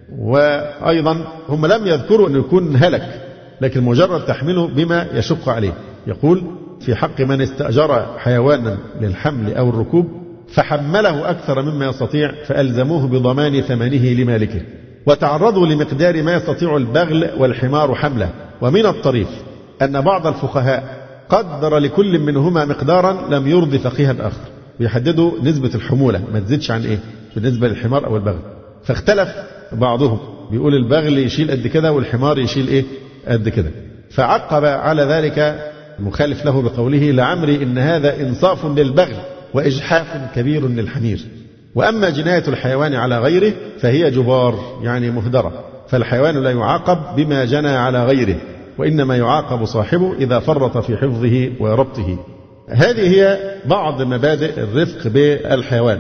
وأيضا هم لم يذكروا أن يكون هلك، لكن مجرد تحمله بما يشق عليه. يقول في حق من استأجر حيوانا للحمل أو الركوب فحمله أكثر مما يستطيع فألزموه بضمان ثمنه لمالكه. وتعرضوا لمقدار ما يستطيع البغل والحمار حمله. ومن الطريف أن بعض الفقهاء قدر لكل منهما مقدارا لم يرضي فقيها آخر، بيحددوا نسبة الحمولة ما تزيدش عن بالنسبة للحمار أو البغل. فاختلف بعضهم، بيقول البغل يشيل قد كده والحمار يشيل قد كده. فعقب على ذلك المخالف له بقوله لعمري إن هذا إنصاف للبغل وإجحاف كبير للحمير. وأما جناية الحيوان على غيره فهي جبار يعني مهدرة، فالحيوان لا يعاقب بما جنى على غيره، وإنما يعاقب صاحبه إذا فرط في حفظه وربطه. هذه هي بعض مبادئ الرفق بالحيوان.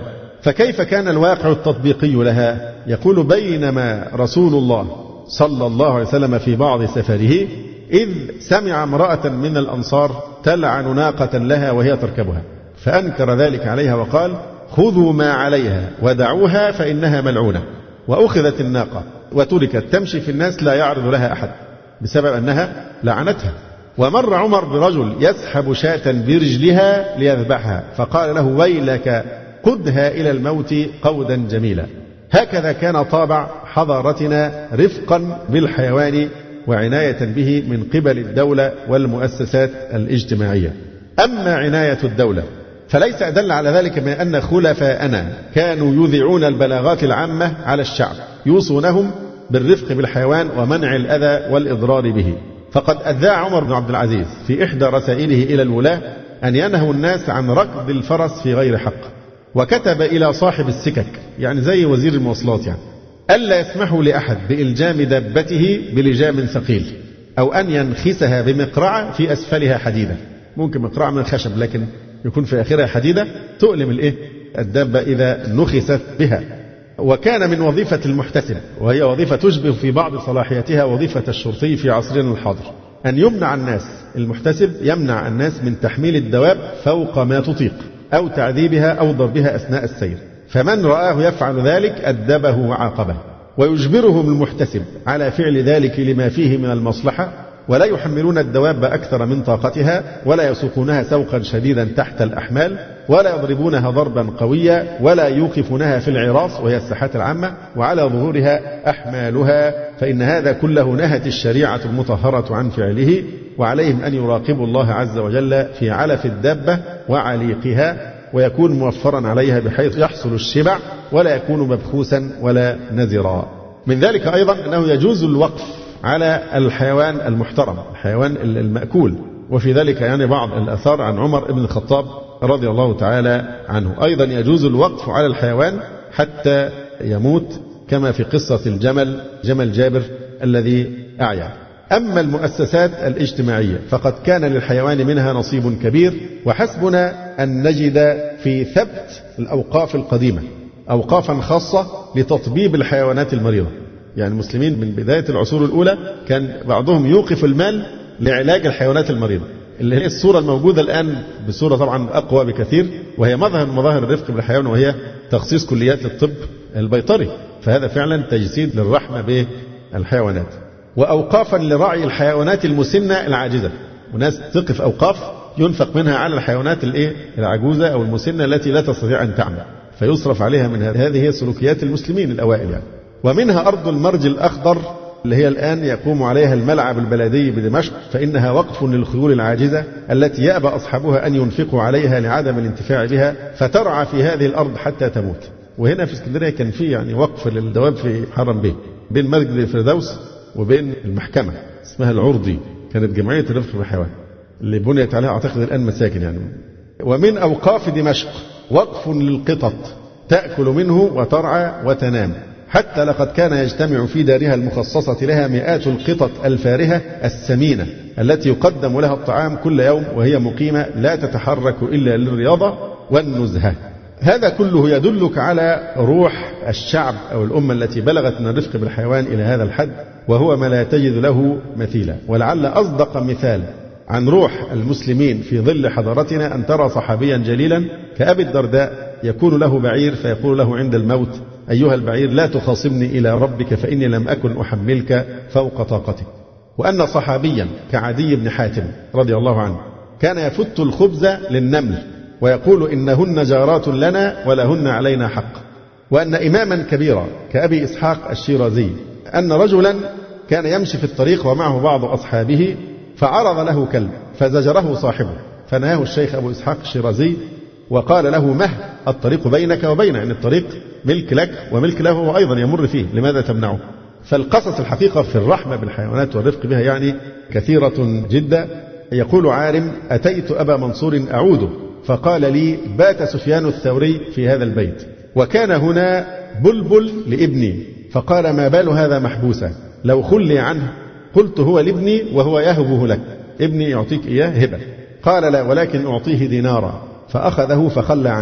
فكيف كان الواقع التطبيقي لها؟ يقول: بينما رسول الله صلى الله عليه وسلم في بعض سفره إذ سمع امرأة من الأنصار تلعن ناقة لها وهي تركبها، فأنكر ذلك عليها وقال: خذوا ما عليها ودعوها فإنها ملعونة. وأخذت الناقة وتركت تمشي في الناس لا يعرض لها أحد بسبب أنها لعنتها. ومر عمر برجل يسحب شاة برجلها ليذبحها، فقال له: ويلك قدها إلى الموت قودا جميلا. هكذا كان طابع حضارتنا رفقا بالحيوان وعناية به من قبل الدولة والمؤسسات الاجتماعية. أما عناية الدولة فليس أدل على ذلك من أن خلفاءنا كانوا يذيعون البلاغات العامة على الشعب يوصونهم بالرفق بالحيوان ومنع الأذى والإضرار به. فقد أذاع عمر بن عبد العزيز في إحدى رسائله إلى الولاة أن ينهوا الناس عن ركض الفرس في غير حق، وكتب إلى صاحب السكك يعني زي وزير المواصلات يعني ألا يسمحوا لأحد بإلجام دابته بلجام ثقيل أو أن ينخسها بمقرعة في أسفلها حديدة. ممكن مقرعة من الخشب لكن يكون في آخرها حديدة تؤلم الدابة إذا نخست بها. وكان من وظيفة المحتسب، وهي وظيفة تشبه في بعض صلاحياتها وظيفة الشرطي في عصرنا الحاضر، أن يمنع الناس، المحتسب يمنع الناس من تحميل الدواب فوق ما تطيق أو تعذيبها أو ضربها أثناء السير، فمن رآه يفعل ذلك أدبه وعاقبه، ويجبرهم المحتسب على فعل ذلك لما فيه من المصلحة، ولا يحملون الدواب أكثر من طاقتها، ولا يسوقونها سوقا شديدا تحت الأحمال، ولا يضربونها ضربا قويا، ولا يوقفونها في العراس وهي الساحات العامة وعلى ظهورها أحمالها، فإن هذا كله نهت الشريعة المطهرة عن فعله، وعليهم أن يراقبوا الله عز وجل في علف الدابة وعليقها، ويكون موفرا عليها بحيث يحصل الشبع ولا يكون مبخوسا ولا نزرا. من ذلك أيضا أنه يجوز الوقف على الحيوان المحترم، الحيوان المأكول، وفي ذلك يعني بعض الآثار عن عمر بن الخطاب رضي الله تعالى عنه. أيضا يجوز الوقف على الحيوان حتى يموت كما في قصة الجمل، جمل جابر الذي أعيا. أما المؤسسات الاجتماعية فقد كان للحيوان منها نصيب كبير، وحسبنا أن نجد في ثبت الأوقاف القديمة أوقافا خاصة لتطبيب الحيوانات المريضة. يعني المسلمين من بداية العصور الأولى كان بعضهم يوقف المال لعلاج الحيوانات المريضة، اللي هي الصورة الموجودة الآن بصورة طبعا أقوى بكثير، وهي مظهر من مظاهر الرفق بالحيوان، وهي تخصيص كليات الطب البيطري، فهذا فعلا تجسيد للرحمة بالحيوانات. وأوقافا لرعي الحيوانات المسنة العاجزة، وناس تقف أوقاف ينفق منها على الحيوانات العجوزة أو المسنة التي لا تستطيع أن تعمل، فيصرف عليها من هذه هي سلوكيات المسلمين الأوائل يعني. ومنها أرض المرج الأخضر اللي هي الآن يقوم عليها الملعب البلدي بدمشق، فإنها وقف للخيول العاجزة التي يأبى أصحابها أن ينفقوا عليها لعدم الانتفاع بها، فترعى في هذه الأرض حتى تموت. وهنا في اسكندرية كان في يعني وقف للدواب في حرم بيه بين مسجد الفردوس وبين المحكمة اسمها العرضي، كانت جمعية الرفق بالحيوان اللي بنيت عليها أعتقد الآن مساكن يعني. ومن أوقاف دمشق وقف للقطط تأكل منه وترعى وتنام، حتى لقد كان يجتمع في دارها المخصصة لها مئات القطط الفارهة السمينة التي يقدم لها الطعام كل يوم، وهي مقيمة لا تتحرك إلا للرياضة والنزهة. هذا كله يدلك على روح الشعب أو الأمة التي بلغت من الرفق بالحيوان إلى هذا الحد، وهو ما لا تجد له مثيلا. ولعل أصدق مثال عن روح المسلمين في ظل حضارتنا أن ترى صحابيا جليلا كأبي الدرداء يكون له بعير فيقول له عند الموت: أيها البعير لا تخاصمني إلى ربك فإني لم أكن أحملك فوق طاقتك. وأن صحابيا كعدي بن حاتم رضي الله عنه كان يفت الخبز للنمل ويقول: إنهن جارات لنا ولهن علينا حق. وأن إماما كبيرا كأبي إسحاق الشيرازي أن رجلا كان يمشي في الطريق ومعه بعض أصحابه فعرض له كلب فزجره صاحبه، فنهاه الشيخ أبو إسحاق الشيرازي وقال له: مه الطريق بينك وبينه، يعني الطريق ملك لك وملك له هو أيضا يمر فيه، لماذا تمنعه؟ فالقصص الحقيقة في الرحمة بالحيوانات والرفق بها يعني كثيرة جدا. يقول عالم: أتيت أبا منصور أعوده فقال لي: بات سفيان الثوري في هذا البيت وكان هنا بلبل لابني، فقال: ما بال هذا محبوسا لو خلي عنه؟ قلت: هو لابني وهو يهبه لك، ابني يعطيك إياه هبة. قال: لا، ولكن أعطيه دينارا. فأخذه فخلى عنه،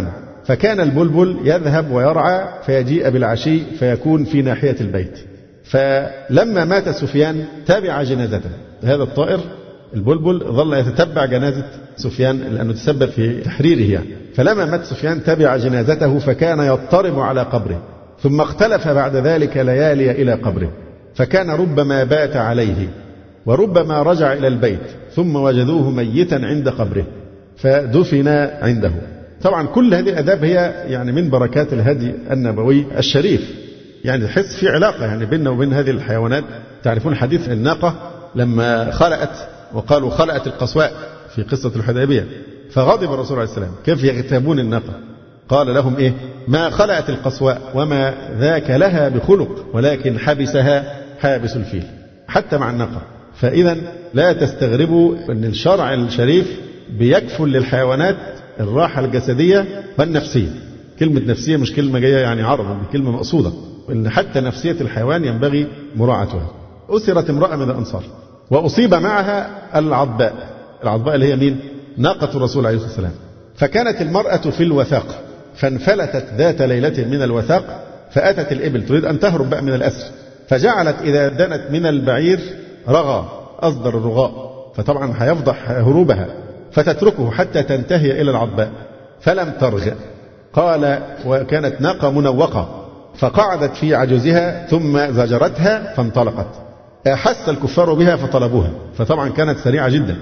فكان البلبل يذهب ويرعى فيجيء بالعشي فيكون في ناحية البيت. فلما مات سفيان تابع جنازته. هذا الطائر البلبل ظل يتتبع جنازة سفيان لأنه تسبب في تحريره يعني. فلما مات سفيان تبع جنازته فكان يضطرب على قبره، ثم اختلف بعد ذلك ليالي إلى قبره، فكان ربما بات عليه وربما رجع إلى البيت ثم وجدوه ميتا عند قبره فدفن عنده. طبعا كل هذه الآداب هي يعني من بركات الهدي النبوي الشريف، يعني تحس في علاقة يعني بيننا وبين هذه الحيوانات. تعرفون حديث الناقة لما خلقت، وقالوا خلقت القصواء في قصة الحديبية، فغضب الرسول عليه السلام كيف يغتابون الناقة. قال لهم إيه؟ ما خلقت القصواء وما ذاك لها بخلق ولكن حبسها حابس الفيل. حتى مع الناقة. فإذا لا تستغربوا أن الشرع الشريف بيكفل للحيوانات الراحة الجسدية والنفسية. كلمة نفسية مش كلمة جاية يعني عرض، دي كلمة مقصودة، إن حتى نفسية الحيوان ينبغي مراعاتها. أسرت امرأة من الأنصار وأصيب معها العضباء. العضباء اللي هي مين؟ ناقة الرسول عليه الصلاة والسلام. فكانت المرأة في الوثاق، فانفلتت ذات ليلة من الوثاق فأتت الإبل تريد أن تهرب بقى من الأسر، فجعلت إذا دنت من البعير رغى، أصدر الرغاء، فطبعا هيفضح هروبها، فتتركه حتى تنتهي إلى العضباء فلم ترجع. قال وكانت ناقة منوقة فقعدت في عجزها ثم زجرتها فانطلقت. أحس الكفار بها فطلبوها، فطبعا كانت سريعة جدا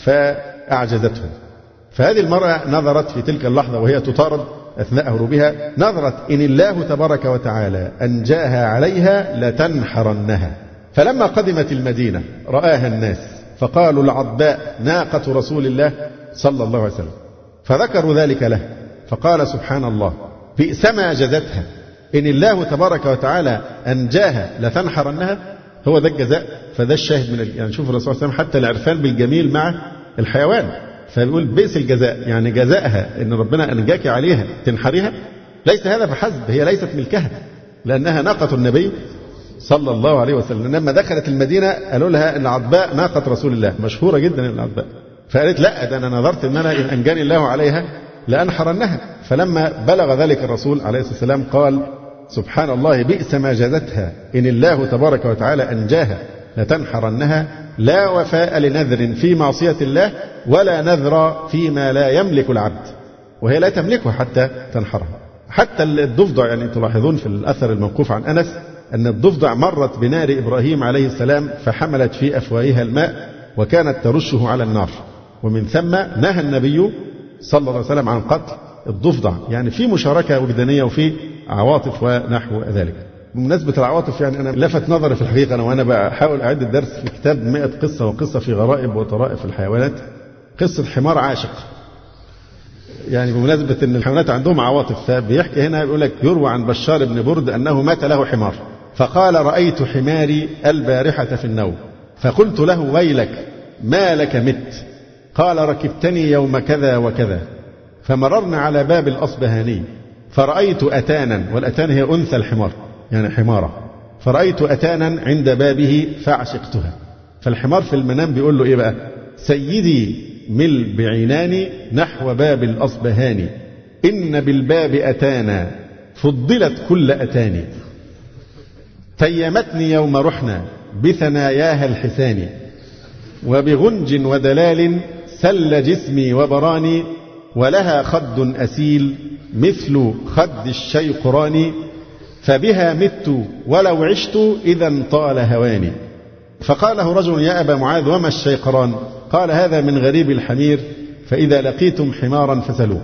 فأعجزتهم. فهذه المرأة نظرت في تلك اللحظة وهي تطارد أثناء هروبها، نظرت إن الله تبارك وتعالى أنجاها عليها لتنحرنها. فلما قدمت المدينة رآها الناس فقالوا العضباء ناقة رسول الله صلى الله عليه وسلم، فذكروا ذلك له فقال سبحان الله بئس ما جزتها إن الله تبارك وتعالى أنجاها لتنحرنها. هو ده الجزاء. فده الشاهد من يعني شوف الرسول صلى الله عليه وسلم حتى العرفان بالجميل مع الحيوان، فبيقول بئس الجزاء، يعني جزاءها إن ربنا أنجاك عليها تنحرها. ليس هذا فحسب، هي ليست ملكها لأنها ناقة النبي صلى الله عليه وسلم. لما دخلت المدينة قالوا لها العضباء ناقة رسول الله، مشهورة جدا العضباء، فقالت لا ده أنا نظرت إن أنا إن أنجاني الله عليها لأنحرنها. فلما بلغ ذلك الرسول عليه الصلاة والسلام قال سبحان الله بئس ما جزتها إن الله تبارك وتعالى أنجاها لتنحرنها، لا وفاء لنذر في معصية الله ولا نذر فيما لا يملك العبد، وهي لا تملكه حتى تنحرها. حتى الضفدع، يعني تلاحظون في الأثر الموقوف عن أنس أن الضفدع مرت بنار إبراهيم عليه السلام فحملت في أفواهها الماء وكانت ترشه على النار، ومن ثم نهى النبي صلى الله عليه وسلم عن قتل الضفدع. يعني في مشاركة وجدانية وفي عواطف ونحو ذلك. بمناسبة العواطف يعني أنا لفت نظري في الحقيقة، أنا وأنا بحاول أعد الدرس في كتاب 100 قصة وقصة في غرائب وطرائف الحيوانات، قصة حمار عاشق. يعني بمناسبة أن الحيوانات عندهم عواطف، فبيحكي هنا يقول لك يروى عن بشار بن برد أنه مات له حمار فقال رأيت حماري البارحة في النوم فقلت له ويلك ما لك مت؟ قال ركبتني يوم كذا وكذا فمررنا على باب الأصبهاني فرأيت أتانا، والأتان هي أنثى الحمار يعني حمارة، فرأيت أتانا عند بابه فعشقتها. فالحمار في المنام بيقول له إيه بقى؟ سيدي مل بعناني نحو باب الأصبهاني إن بالباب أتانا فضلت كل أتاني تيمتني يوم رحنا بثناياها الحسان وبغنج ودلال سل جسمي وبراني ولها خد أسيل مثل خد الشيقران فبها مت ولو عشت إذا طال هواني. فقال له رجل يا أبا معاذ وما الشيقران؟ قال هذا من غريب الحمير فإذا لقيتم حمارا فسلوه.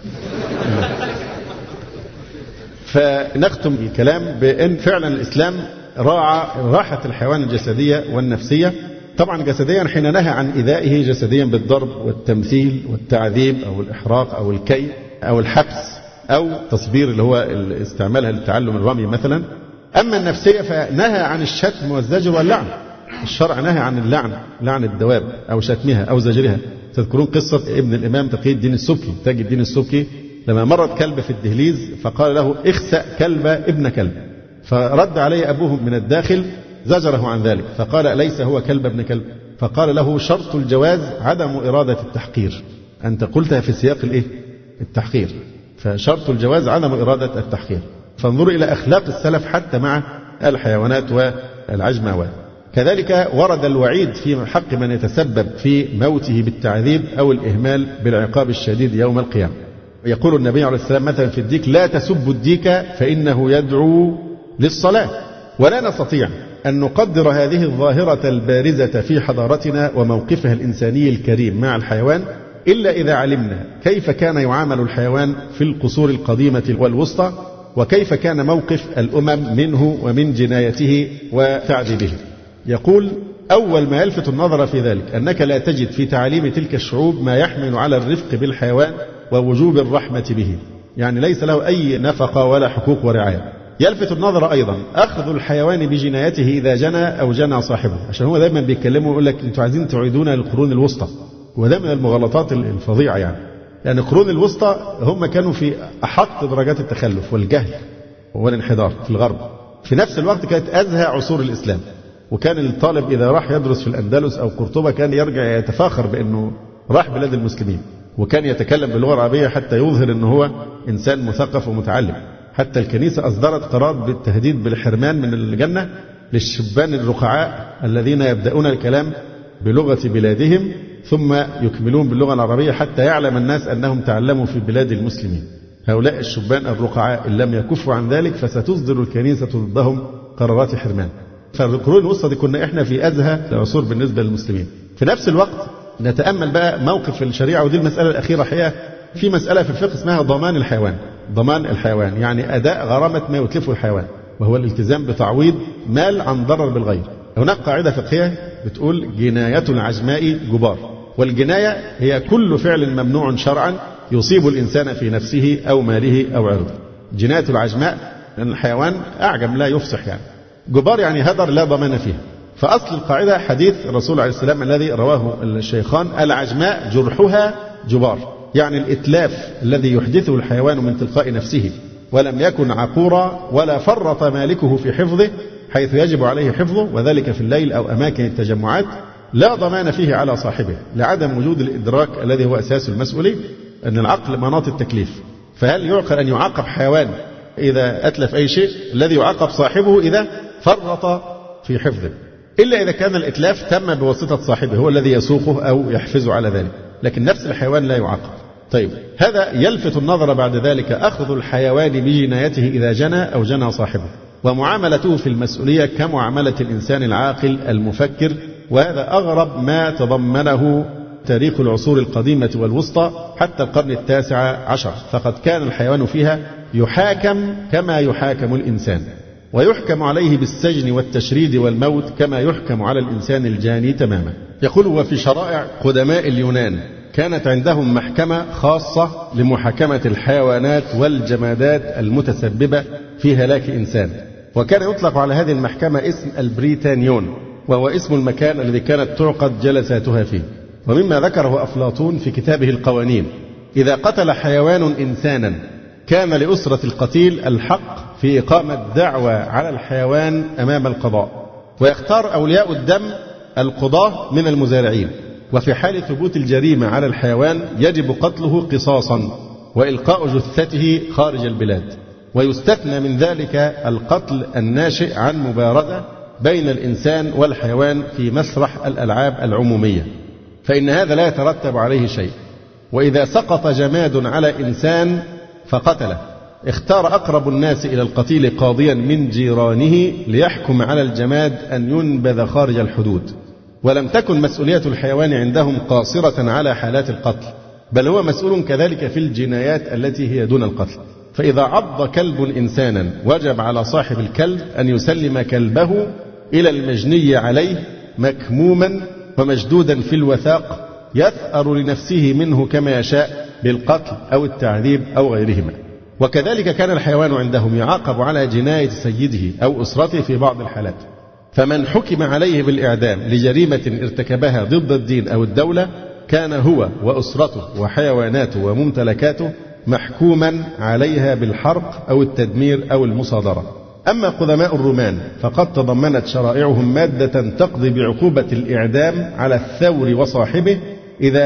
فنختم الكلام بأن فعلا الإسلام راعى راحة الحيوان الجسدية والنفسية. طبعا جسديا حين نهى عن إيذائه جسديا بالضرب والتمثيل والتعذيب أو الإحراق أو الكي أو الحبس أو تصبير اللي هو استعمالها للتعلم الرمي مثلا. أما النفسية فنهى عن الشتم والزجر واللعن. الشرع نهى عن اللعن، لعن الدواب أو شتمها أو زجرها. تذكرون قصة ابن الإمام تقي الدين السبكي، تاج الدين السبكي، لما مرت كلب في الدهليز فقال له اخسأ كلب ابن كلب، فرد عليه أبوه من الداخل زجره عن ذلك فقال ليس هو كلب ابن كلب. فقال له شرط الجواز عدم إرادة التحقير، أنت قلتها في سياق التحقير، فشرط الجواز عدم إرادة التحقير. فانظروا إلى أخلاق السلف حتى مع الحيوانات والعجماوات. كذلك ورد الوعيد في حق من يتسبب في موته بالتعذيب أو الإهمال بالعقاب الشديد يوم القيامة. يقول النبي عليه السلام مثلا في الديك: لا تسبوا الديك فإنه يدعو للصلاة. ولا نستطيع أن نقدر هذه الظاهرة البارزة في حضارتنا وموقفها الإنساني الكريم مع الحيوان إلا إذا علمنا كيف كان يعامل الحيوان في القصور القديمة والوسطى، وكيف كان موقف الأمم منه ومن جنايته وتعذيبه. يقول: أول ما يلفت النظر في ذلك أنك لا تجد في تعاليم تلك الشعوب ما يحمل على الرفق بالحيوان ووجوب الرحمة به، يعني ليس له أي نفقة ولا حقوق ورعاية. يلفت النظر أيضا أخذ الحيوان بجنايته إذا جنى أو جنى صاحبه، عشان هو دايما بيتكلموا ويقول لك أنتوا عايزين تعيدونا للقرون الوسطى، وده من المغالطات الفظيعة يعني القرون الوسطى هم كانوا في أحط درجات التخلف والجهل والانحدار في الغرب. في نفس الوقت كانت أزهى عصور الإسلام، وكان الطالب إذا راح يدرس في الأندلس أو قرطبة كان يرجع يتفاخر بأنه راح بلاد المسلمين، وكان يتكلم باللغة العربية حتى يظهر أنه هو إنسان مثقف ومتعلم. حتى الكنيسة أصدرت قرار بالتهديد بالحرمان من الجنة للشبان الرقعاء الذين يبدأون الكلام بلغة بلادهم ثم يكملون باللغة العربية حتى يعلم الناس أنهم تعلموا في بلاد المسلمين. هؤلاء الشبان الرقعاء إن لم يكفوا عن ذلك فستصدر الكنيسة ضدهم قرارات حرمان. فالقرون الوسطى دي كنا إحنا في أزهى العصور بالنسبة للمسلمين. في نفس الوقت نتأمل بقى موقف الشريعة، ودي المسألة الأخيرة حقيقة في مسألة في الفقه اسمها ضمان الحيوان. ضمان الحيوان يعني أداء غرامة ما يتلفه الحيوان، وهو الالتزام بتعويض مال عن ضرر بالغير. هناك قاعدة فقهية بتقول: جناية العجماء جبار. والجناية هي كل فعل ممنوع شرعا يصيب الإنسان في نفسه أو ماله أو عرضه. جناية العجماء لأن الحيوان أعجم لا يفصح، جبار يعني هدر لا ضمان فيه. فأصل القاعدة حديث الرسول عليه السلام الذي رواه الشيخان: العجماء جرحها جبار، يعني الإتلاف الذي يحدثه الحيوان من تلقاء نفسه ولم يكن عقورا ولا فرط مالكه في حفظه حيث يجب عليه حفظه، وذلك في الليل أو أماكن التجمعات، لا ضمان فيه على صاحبه لعدم وجود الإدراك الذي هو أساس المسؤولية، أن العقل مناط التكليف. فهل يعقل أن يعاقب حيوان إذا أتلف أي شيء؟ الذي يعاقب صاحبه إذا فرط في حفظه، إلا إذا كان الإتلاف تم بواسطة صاحبه هو الذي يسوقه أو يحفزه على ذلك، لكن نفس الحيوان لا يعاقب. طيب، هذا يلفت النظر بعد ذلك أخذ الحيوان بجنايته إذا جنى أو جنى صاحبه، ومعاملته في المسؤولية كمعاملة الإنسان العاقل المفكر. وهذا أغرب ما تضمنه تاريخ العصور القديمة والوسطى حتى القرن التاسع عشر، فقد كان الحيوان فيها يحاكم كما يحاكم الإنسان، ويحكم عليه بالسجن والتشريد والموت كما يحكم على الإنسان الجاني تماما. يقول: وفي شرائع قدماء اليونان كانت عندهم محكمة خاصة لمحاكمة الحيوانات والجمادات المتسببة في هلاك إنسان، وكان يطلق على هذه المحكمة اسم البريتانيون، وهو اسم المكان الذي كانت تعقد جلساتها فيه. ومما ذكره أفلاطون في كتابه القوانين: إذا قتل حيوان إنسانا كان لأسرة القتيل الحق في إقامة دعوى على الحيوان أمام القضاء، ويختار أولياء الدم القضاة من المزارعين، وفي حال ثبوت الجريمة على الحيوان يجب قتله قصاصا وإلقاء جثته خارج البلاد، ويستثنى من ذلك القتل الناشئ عن مبارزة بين الإنسان والحيوان في مسرح الألعاب العمومية، فإن هذا لا يترتب عليه شيء. وإذا سقط جماد على إنسان فقتله اختار أقرب الناس إلى القتيل قاضيا من جيرانه ليحكم على الجماد أن ينبذ خارج الحدود. ولم تكن مسؤولية الحيوان عندهم قاصرة على حالات القتل، بل هو مسؤول كذلك في الجنايات التي هي دون القتل. فإذا عض كلب إنسانا وجب على صاحب الكلب أن يسلم كلبه إلى المجني عليه مكموما ومشدودا في الوثاق يثأر لنفسه منه كما يشاء بالقتل أو التعذيب أو غيرهما. وكذلك كان الحيوان عندهم يعاقب على جناية سيده أو أسرته في بعض الحالات، فمن حكم عليه بالإعدام لجريمة ارتكبها ضد الدين أو الدولة كان هو وأسرته وحيواناته وممتلكاته محكوما عليها بالحرق أو التدمير أو المصادرة. أما قدماء الرومان فقد تضمنت شرائعهم مادة تقضي بعقوبة الإعدام على الثور وصاحبه إذا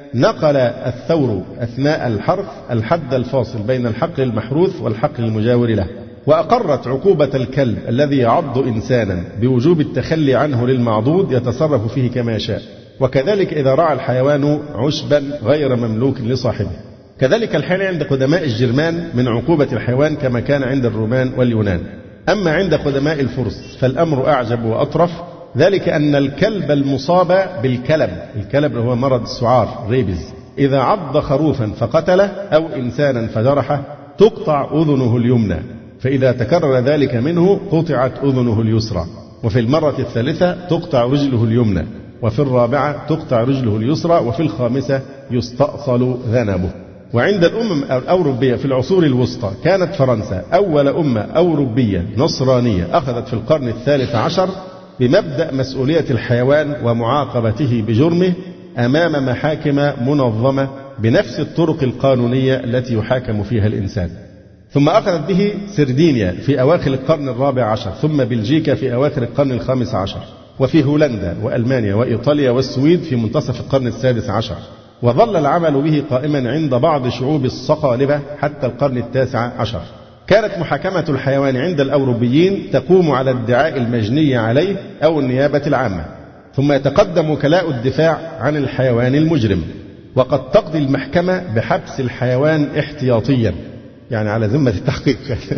نقل الثور أثناء الحرث الحد الفاصل بين الحقل المحروث والحقل المجاور له، وأقرت عقوبة الكلب الذي يعض إنسانا بوجوب التخلي عنه للمعضود يتصرف فيه كما يشاء، وكذلك إذا رعى الحيوان عشبا غير مملوك لصاحبه. كذلك الحال عند قدماء الجرمان من عقوبة الحيوان كما كان عند الرومان واليونان. أما عند قدماء الفرس فالأمر أعجب وأطرف، ذلك أن الكلب المصاب بالكلب، الكلب هو مرض السعار ريبز، إذا عض خروفا فقتله أو إنسانا فجرحه تقطع أذنه اليمنى، فإذا تكرر ذلك منه قطعت أذنه اليسرى، وفي المرة الثالثة تقطع رجله اليمنى، وفي الرابعة تقطع رجله اليسرى، وفي الخامسة يستأصل ذنبه. وعند الأمم الأوروبية في العصور الوسطى كانت فرنسا أول أمة أوروبية نصرانية أخذت في القرن الثالث عشر بمبدأ مسؤولية الحيوان ومعاقبته بجرمه أمام محاكم منظمة بنفس الطرق القانونية التي يحاكم فيها الإنسان. ثم أخذت به سردينيا في أواخر القرن الرابع عشر، ثم بلجيكا في أواخر القرن الخامس عشر، وفي هولندا وألمانيا وإيطاليا والسويد في منتصف القرن السادس عشر، وظل العمل به قائما عند بعض شعوب الصقالبة حتى القرن التاسع عشر. كانت محاكمة الحيوان عند الأوروبيين تقوم على ادعاء المجني عليه أو النيابة العامة، ثم يتقدم وكلاء الدفاع عن الحيوان المجرم، وقد تقضي المحكمة بحبس الحيوان احتياطيا، يعني على ذمة التحقيق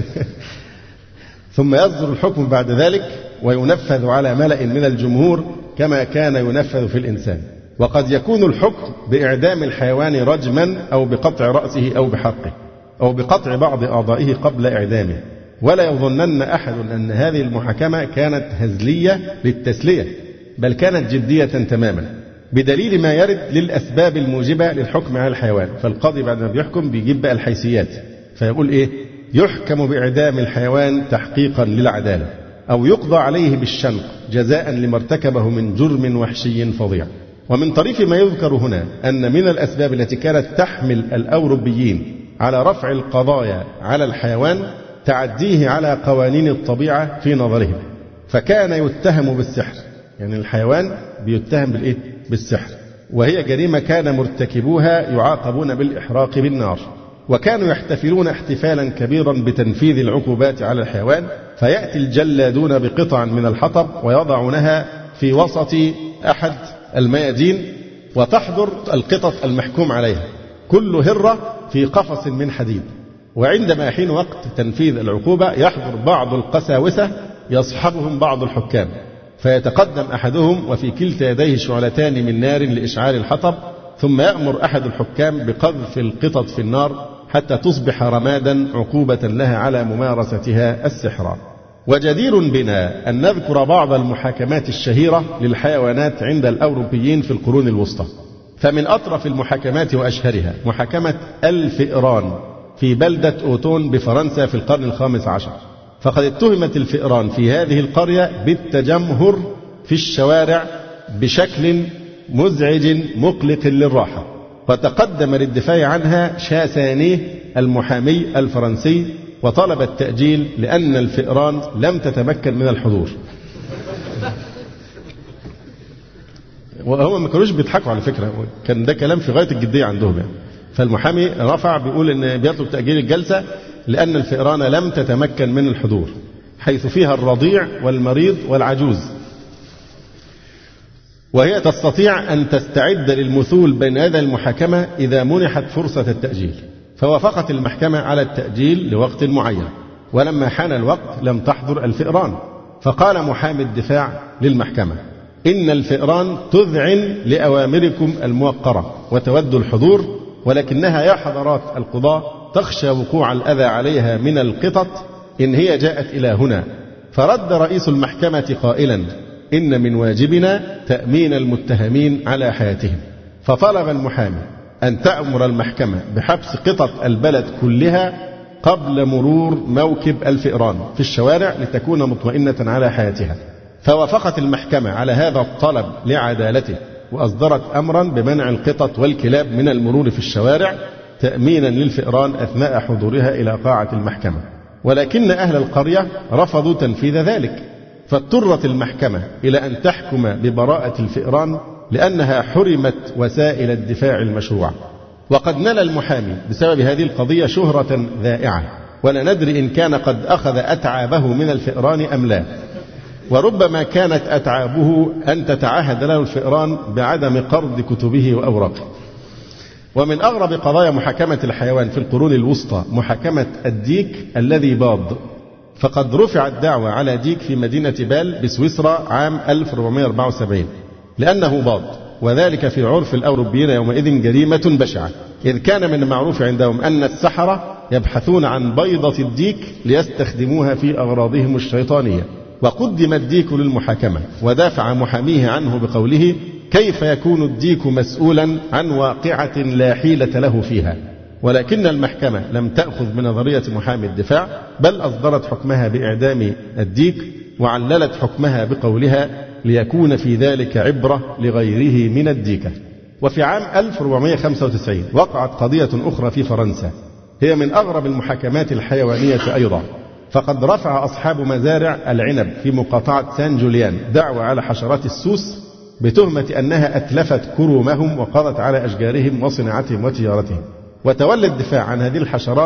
ثم يصدر الحكم بعد ذلك وينفذ على ملأ من الجمهور كما كان ينفذ في الإنسان. وقد يكون الحكم بإعدام الحيوان رجما أو بقطع رأسه أو بحرقه أو بقطع بعض أعضائه قبل إعدامه. ولا يظنن أحد أن هذه المحاكمة كانت هزلية للتسلية، بل كانت جدية تماما، بدليل ما يرد للأسباب الموجبة للحكم على الحيوان. فالقاضي بعد ما بيحكم بيجيب بقى الحيثيات، فيقول إيه؟ يحكم بإعدام الحيوان تحقيقا للعدالة، أو يقضى عليه بالشنق جزاء لما ارتكبه من جرم وحشي فظيع. ومن طريف ما يذكر هنا أن من الأسباب التي كانت تحمل الأوروبيين على رفع القضايا على الحيوان تعديه على قوانين الطبيعة في نظرهم، فكان يتهم بالسحر، يعني الحيوان بيتهم بالإيه؟ بالسحر، وهي جريمة كان مرتكبوها يعاقبون بالإحراق بالنار. وكانوا يحتفلون احتفالا كبيرا بتنفيذ العقوبات على الحيوان، فيأتي الجلادون بقطع من الحطب ويضعونها في وسط أحد الميادين، وتحضر القطط المحكوم عليها كل هرة في قفص من حديد. وعندما يحين وقت تنفيذ العقوبة يحضر بعض القساوسة يصحبهم بعض الحكام، فيتقدم أحدهم وفي كلتا يديه شعلتان من نار لإشعال الحطب، ثم يأمر أحد الحكام بقذف القطط في النار حتى تصبح رمادا عقوبة لها على ممارستها السحر. وجدير بنا أن نذكر بعض المحاكمات الشهيرة للحيوانات عند الأوروبيين في القرون الوسطى. فمن أطرف المحاكمات وأشهرها محاكمة الفئران في بلدة أوتون بفرنسا في القرن الخامس عشر، فقد اتهمت الفئران في هذه القرية بالتجمهر في الشوارع بشكل مزعج مقلق للراحة، وتقدم للدفاع عنها شاسانيه المحامي الفرنسي وطلب التأجيل لأن الفئران لم تتمكن من الحضور. وهم ما كانوش بيضحكوا على فكرة، كان ده كلام في غاية الجدية عندهم يعني. فالمحامي رفع بيقول إن بيطلب تأجيل الجلسة لأن الفئران لم تتمكن من الحضور، حيث فيها الرضيع والمريض والعجوز، وهي تستطيع أن تستعد للمثول بين يدي المحاكمة إذا منحت فرصة التأجيل. فوافقت المحكمة على التأجيل لوقت معين، ولما حان الوقت لم تحضر الفئران، فقال محامي الدفاع للمحكمة: إن الفئران تذعن لأوامركم الموقرة وتود الحضور، ولكنها يا حضرات القضاة تخشى وقوع الأذى عليها من القطط إن هي جاءت إلى هنا. فرد رئيس المحكمة قائلا: إن من واجبنا تأمين المتهمين على حياتهم. فطلب المحامي أن تأمر المحكمة بحبس قطط البلد كلها قبل مرور موكب الفئران في الشوارع لتكون مطمئنة على حياتها. فوافقت المحكمة على هذا الطلب لعدالته، وأصدرت أمرا بمنع القطط والكلاب من المرور في الشوارع تأمينا للفئران أثناء حضورها إلى قاعة المحكمة. ولكن أهل القرية رفضوا تنفيذ ذلك، فاضطرت المحكمة إلى أن تحكم ببراءة الفئران لأنها حرمت وسائل الدفاع المشروعة. وقد نال المحامي بسبب هذه القضية شهرة ذائعة، ولا ندري إن كان قد أخذ أتعابه من الفئران أم لا، وربما كانت أتعابه أن تتعهد له الفئران بعدم قرض كتبه وأوراقه. ومن أغرب قضايا محاكمة الحيوان في القرون الوسطى محاكمة الديك الذي باض، فقد رفعت دعوى على ديك في مدينة بال بسويسرا عام 1474 لأنه باض، وذلك في عرف الأوروبيين يومئذ جريمة بشعة، إذ كان من المعروف عندهم أن السحرة يبحثون عن بيضة الديك ليستخدموها في أغراضهم الشيطانية. وقدم الديك للمحاكمة، ودافع محاميه عنه بقوله: كيف يكون الديك مسؤولا عن واقعة لا حيلة له فيها؟ ولكن المحكمة لم تأخذ بنظرية محامي الدفاع، بل أصدرت حكمها بإعدام الديك، وعللت حكمها بقولها: ليكون في ذلك عبرة لغيره من الديكة. وفي عام 1495 وقعت قضية أخرى في فرنسا، هي من أغرب المحاكمات الحيوانية أيضا، فقد رفع أصحاب مزارع العنب في مقاطعة سان جوليان دعوى على حشرات السوس بتهمة أنها أتلفت كرومهم وقضت على أشجارهم وصناعتهم وتجارتهم. وتولى الدفاع عن هذه الحشرات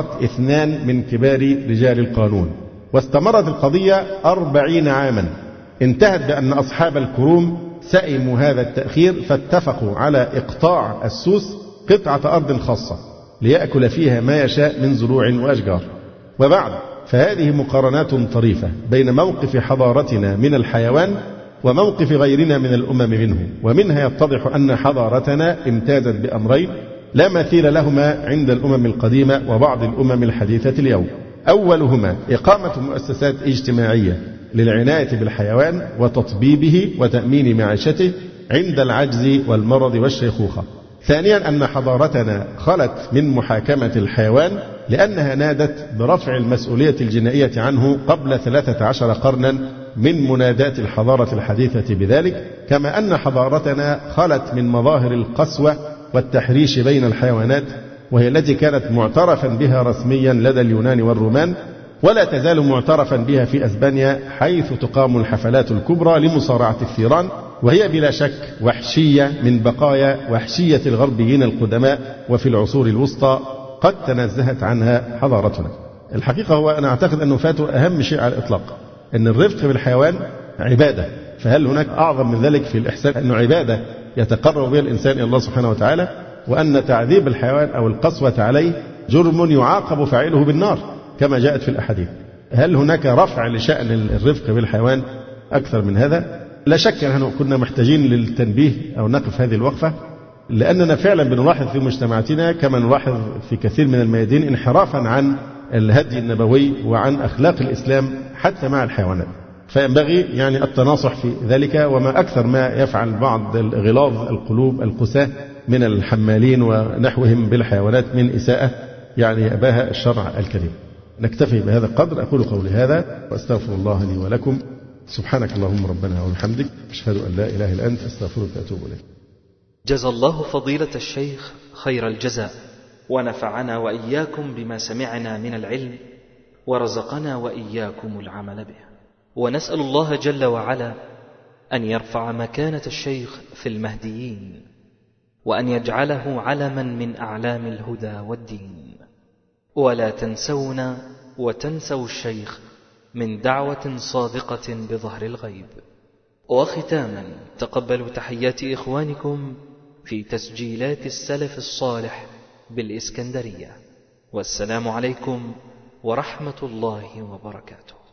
2 من كبار رجال القانون. واستمرت القضية 40 عاما، انتهت بأن أصحاب الكروم سئموا هذا التأخير، فاتفقوا على إقطاع السوس قطعة أرض خاصة ليأكل فيها ما يشاء من زروع وأشجار. وبعد فهذه مقارنات طريفة بين موقف حضارتنا من الحيوان وموقف غيرنا من الأمم منه، ومنها يتضح أن حضارتنا امتازت بأمرين لا مثيل لهما عند الأمم القديمة وبعض الأمم الحديثة اليوم. أولهما إقامة مؤسسات اجتماعية للعناية بالحيوان وتطبيبه وتأمين معيشته عند العجز والمرض والشيخوخة. ثانيا أن حضارتنا خلت من محاكمة الحيوان لأنها نادت برفع المسؤولية الجنائية عنه قبل 13 قرنا من منادات الحضارة الحديثة بذلك، كما أن حضارتنا خلت من مظاهر القسوة والتحريش بين الحيوانات، وهي التي كانت معترفا بها رسميا لدى اليونان والرومان، ولا تزال معترفا بها في أسبانيا، حيث تقام الحفلات الكبرى لمصارعة الثيران، وهي بلا شك وحشية من بقايا وحشية الغربيين القدماء، وفي العصور الوسطى قد تنزهت عنها حضارتنا. الحقيقة هو أنا أعتقد أنه فاتوا أهم شيء على الإطلاق، أن الرفق بالحيوان عبادة، فهل هناك أعظم من ذلك في الإحسان؟ أنه عبادة يتقرب بها الإنسان إلى الله سبحانه وتعالى، وأن تعذيب الحيوان أو القسوة عليه جرم يعاقب فاعله بالنار كما جاءت في الأحاديث. هل هناك رفع لشأن الرفق بالحيوان أكثر من هذا؟ لا شك أننا كنا محتاجين للتنبيه أو نقف هذه الوقفة، لأننا فعلا بنلاحظ في مجتمعاتنا كما نلاحظ في كثير من الميادين انحرافا عن الهدي النبوي وعن أخلاق الإسلام حتى مع الحيوانات. فينبغي يعني التناصح في ذلك، وما أكثر ما يفعل بعض غلاظ القلوب القساة من الحمالين ونحوهم بالحيوانات من إساءة يعني أباها الشرع الكريم. نكتفي بهذا القدر. أقول قولي هذا وأستغفر الله لي ولكم. سبحانك اللهم ربنا وبحمدك، أشهد أن لا إله إلا أنت، أستغفرك وأتوب إليك. جزا الله فضيلة الشيخ خير الجزاء، ونفعنا وإياكم بما سمعنا من العلم، ورزقنا وإياكم العمل به. ونسأل الله جل وعلا أن يرفع مكانة الشيخ في المهديين، وأن يجعله علما من أعلام الهدى والدين. ولا تنسونا وتنسوا الشيخ من دعوة صادقة بظهر الغيب. وختاما تقبلوا تحيات إخوانكم في تسجيلات السلف الصالح بالإسكندرية، والسلام عليكم ورحمة الله وبركاته.